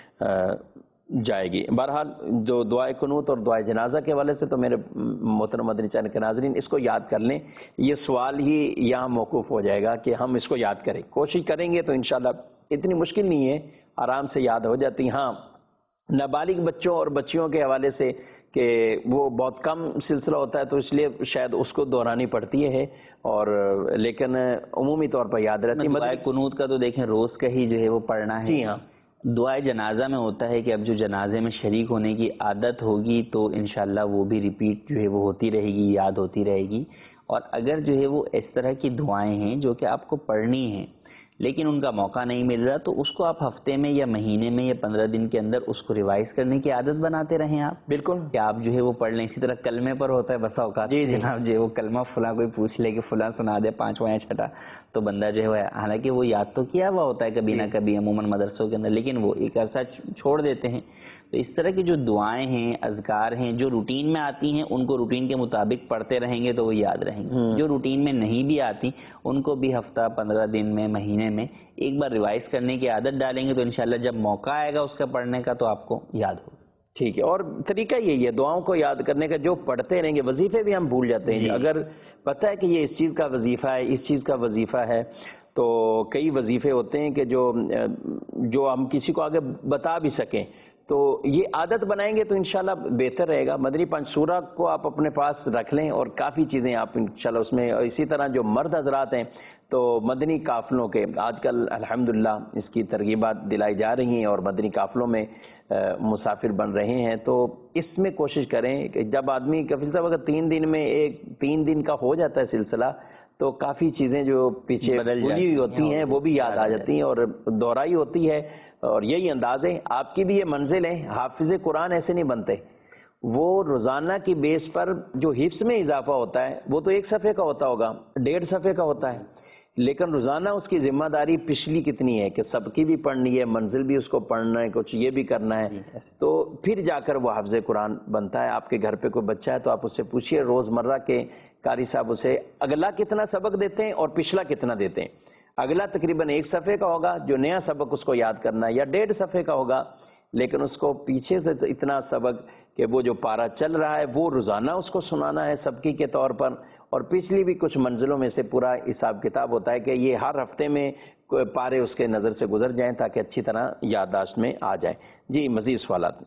جائے گی۔ بہرحال جو دعائے قنوت اور دعائے جنازہ کے حوالے سے تو میرے محترم مدنی چینل کے ناظرین اس کو یاد کر لیں، یہ سوال ہی یہاں موقوف ہو جائے گا کہ ہم اس کو یاد کریں، کوشش کریں گے تو انشاءاللہ اتنی مشکل نہیں ہے، آرام سے یاد ہو جاتی۔ ہاں نابالغ بچوں اور بچیوں کے حوالے سے کہ وہ بہت کم سلسلہ ہوتا ہے تو اس لیے شاید اس کو دہرانی پڑتی ہے، اور لیکن عمومی طور پر یاد رہتی ہے۔ دعائے قنوت کا تو دیکھیں روز کا ہی جو ہے وہ پڑھنا ہے۔ جی ہاں، دعائے جنازہ میں ہوتا ہے کہ اب جو جنازے میں شریک ہونے کی عادت ہوگی تو انشاءاللہ وہ بھی ریپیٹ جو ہے وہ ہوتی رہے گی، یاد ہوتی رہے گی۔ اور اگر جو ہے وہ اس طرح کی دعائیں ہیں جو کہ آپ کو پڑھنی ہیں لیکن ان کا موقع نہیں مل رہا، تو اس کو آپ ہفتے میں یا مہینے میں یا 15 دن کے اندر اس کو ریوائز کرنے کی عادت بناتے رہیں آپ۔ بالکل، کہ آپ جو ہے وہ پڑھ لیں۔ اسی طرح کلمے پر ہوتا ہے بسا اوقات جی جناب جو ہے وہ کلمہ فلاں کوئی پوچھ لے کہ فلاں سنا دے 5واں یا 6واں، تو بندہ جو ہے حالانکہ وہ یاد تو کیا ہوا ہوتا ہے کبھی نہ کبھی عموماً مدرسوں کے اندر، لیکن وہ ایک عرصہ چھوڑ دیتے ہیں۔ تو اس طرح کی جو دعائیں ہیں، اذکار ہیں، جو روٹین میں آتی ہیں ان کو روٹین کے مطابق پڑھتے رہیں گے تو وہ یاد رہیں گے۔ جو روٹین میں نہیں بھی آتی ان کو بھی ہفتہ 15 دن میں مہینے میں ایک بار ریوائز کرنے کی عادت ڈالیں گے تو انشاءاللہ جب موقع آئے گا اس کا پڑھنے کا تو آپ کو یاد ہوگا۔ ٹھیک ہے، اور طریقہ یہی ہے دعاؤں کو یاد کرنے کا، جو پڑھتے رہیں گے۔ وظیفے بھی ہم بھول جاتے ہیں، اگر پتہ ہے کہ یہ اس چیز کا وظیفہ ہے، اس چیز کا وظیفہ ہے، تو کئی وظیفے ہوتے ہیں کہ جو ہم کسی کو آگے بتا بھی سکیں، تو یہ عادت بنائیں گے تو انشاءاللہ بہتر رہے گا۔ مدنی پنج سورہ کو آپ اپنے پاس رکھ لیں اور کافی چیزیں آپ انشاءاللہ اس میں، اور اسی طرح جو مرد حضرات ہیں تو مدنی قافلوں کے آج کل الحمدللہ اس کی ترغیبات دلائی جا رہی ہیں اور مدنی قافلوں میں مسافر بن رہے ہیں، تو اس میں کوشش کریں کہ جب آدمی کفیل صاحب اگر 3 دن میں 3 دن کا ہو جاتا ہے سلسلہ تو کافی چیزیں جو پیچھے بھولی ہوئی ہوتی ہیں وہ بھی یاد آ جاتی ہیں اور دہرائی ہوتی ہے۔ اور یہی انداز ہے، آپ کی بھی یہ منزل ہے۔ حافظ قرآن ایسے نہیں بنتے، وہ روزانہ کی بیس پر جو حفظ میں اضافہ ہوتا ہے وہ تو 1 صفحے کا ہوتا ہوگا، 1.5 صفحے کا ہوتا ہے، لیکن روزانہ اس کی ذمہ داری پچھلی کتنی ہے کہ سب کی بھی پڑھنی ہے، منزل بھی اس کو پڑھنا ہے، کچھ یہ بھی کرنا ہے، تو پھر جا کر وہ حافظ قرآن بنتا ہے۔ آپ کے گھر پہ کوئی بچہ ہے تو آپ اس سے پوچھئے روزمرہ کے قاری صاحب اسے اگلا کتنا سبق دیتے ہیں اور پچھلا کتنا دیتے ہیں۔ اگلا تقریباً 1 صفحے کا ہوگا، جو نیا سبق اس کو یاد کرنا ہے، یا 1.5 صفحے کا ہوگا، لیکن اس کو پیچھے سے اتنا سبق کہ وہ جو پارہ چل رہا ہے وہ روزانہ اس کو سنانا ہے سبقی کے طور پر، اور پچھلی بھی کچھ منزلوں میں سے پورا حساب کتاب ہوتا ہے کہ یہ ہر ہفتے میں پارے اس کے نظر سے گزر جائیں تاکہ اچھی طرح یادداشت میں آ جائیں۔ جی مزید سوالات؟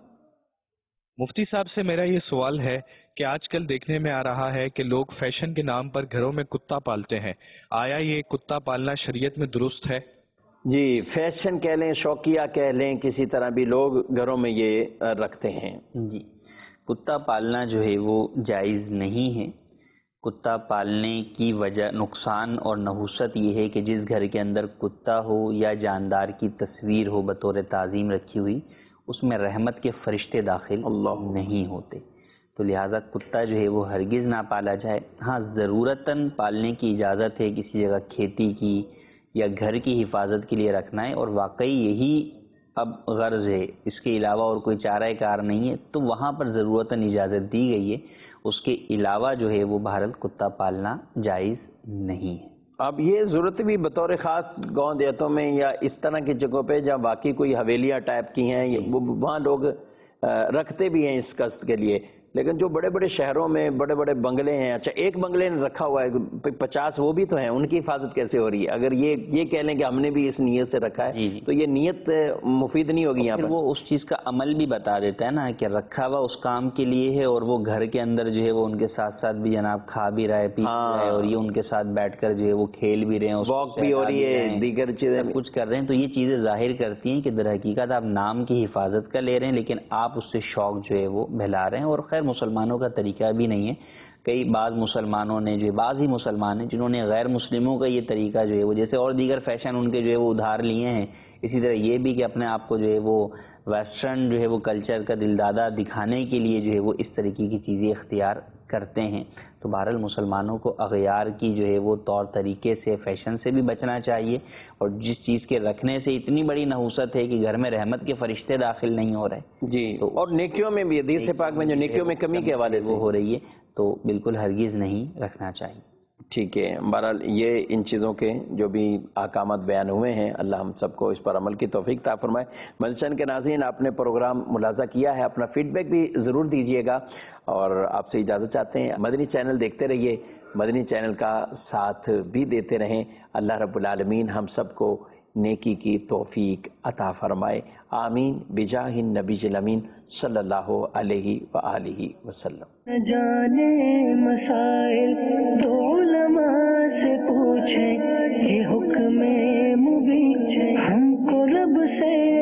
مفتی صاحب سے میرا یہ سوال ہے کہ آج کل دیکھنے میں آ رہا ہے کہ لوگ فیشن کے نام پر گھروں میں کتا پالتے ہیں، آیا یہ کتا پالنا شریعت میں درست ہے؟ جی، فیشن کہہ لیں، شوقیہ کہہ لیں، کسی طرح بھی لوگ گھروں میں یہ رکھتے ہیں۔ جی، کتا پالنا جو ہے وہ جائز نہیں ہے۔ کتا پالنے کی وجہ نقصان اور نحوست یہ ہے کہ جس گھر کے اندر کتا ہو یا جاندار کی تصویر ہو بطور تعظیم رکھی ہوئی، اس میں رحمت کے فرشتے داخل نہیں ہوتے، تو لہٰذا کتا جو ہے وہ ہرگز نہ پالا جائے۔ ہاں ضرورتاً پالنے کی اجازت ہے، کسی جگہ کھیتی کی یا گھر کی حفاظت کے لیے رکھنا ہے اور واقعی یہی اب غرض ہے، اس کے علاوہ اور کوئی چارہ کار نہیں ہے، تو وہاں پر ضرورتاً اجازت دی گئی ہے۔ اس کے علاوہ جو ہے وہ بہرحال کتا پالنا جائز نہیں ہے۔ اب یہ ضرورت بھی بطور خاص گاؤں دیہاتوں میں یا اس طرح کی جگہوں پہ جہاں واقعی کوئی حویلیاں ٹائپ کی ہیں، وہاں لوگ رکھتے بھی ہیں اس قصد کے لیے، لیکن جو بڑے بڑے شہروں میں بڑے بڑے بنگلے ہیں، اچھا ایک بنگلے نے رکھا ہوا ہے 50 وہ بھی تو ہیں، ان کی حفاظت کیسے ہو رہی ہے؟ اگر یہ کہہ لیں کہ ہم نے بھی اس نیت سے رکھا ہے تو یہ نیت مفید نہیں ہوگی یہاں پر۔ وہ اس چیز کا عمل بھی بتا دیتا ہے نا کہ رکھا ہوا اس کام کے لیے ہے، اور وہ گھر کے اندر جو ہے وہ ان کے ساتھ ساتھ بھی جناب کھا بھی رہا ہے، پی رہا ہے، اور یہ ان کے ساتھ بیٹھ کر جو ہے وہ کھیل بھی رہے ہیں، واک بھی ہو رہی ہے، دیگر چیزیں کچھ کر رہے ہیں۔ تو یہ چیزیں ظاہر کرتی ہیں کہ در حقیقت آپ نام کی حفاظت کا لے رہے ہیں، لیکن آپ اس سے شوق جو ہے وہ بہلا رہے ہیں، اور خیر مسلمانوں کا طریقہ بھی نہیں ہے۔ بعض مسلمانوں نے جو بعض ہی مسلمان ہیں جنہوں نے غیر مسلموں کا یہ طریقہ جو ہے وہ جیسے اور دیگر فیشن ان کے جو ہے وہ ادھار لیے ہیں، اسی طرح یہ بھی کہ اپنے آپ کو جو ہے وہ ویسٹرن جو ہے وہ کلچر کا دلدادہ دکھانے کے لیے جو ہے وہ اس طریقے کی چیزیں اختیار کرتے ہیں۔ تو بہرحال مسلمانوں کو اغیار کی جو ہے وہ طور طریقے سے فیشن سے بھی بچنا چاہیے، اور جس چیز کے رکھنے سے اتنی بڑی نحوست ہے کہ گھر میں رحمت کے فرشتے داخل نہیں ہو رہے جی، اور نیکیوں میں بھی حدیث پاک میں جو نیکیوں میں کمی کے حوالے وہ ہو رہی ہے، تو بالکل ہرگز نہیں رکھنا چاہیے۔ ٹھیک ہے، بہرحال یہ ان چیزوں کے جو بھی احکامات بیان ہوئے ہیں، اللہ ہم سب کو اس پر عمل کی توفیق عطا فرمائے۔ ملچن کے ناظرین، آپ نے پروگرام ملاحظہ کیا ہے، اپنا فیڈ بیک بھی ضرور دیجیے گا، اور آپ سے اجازت چاہتے ہیں۔ مدنی چینل دیکھتے رہیے، مدنی چینل کا ساتھ بھی دیتے رہیں۔ اللہ رب العالمین ہم سب کو نیکی کی توفیق عطا فرمائے، آمین بجاہ النبی الامین صلی اللہ علیہ وآلہ وسلم۔ جانے مسائل تو علماء سے پوچھیں، یہ حکم مبین ہم کو رب سے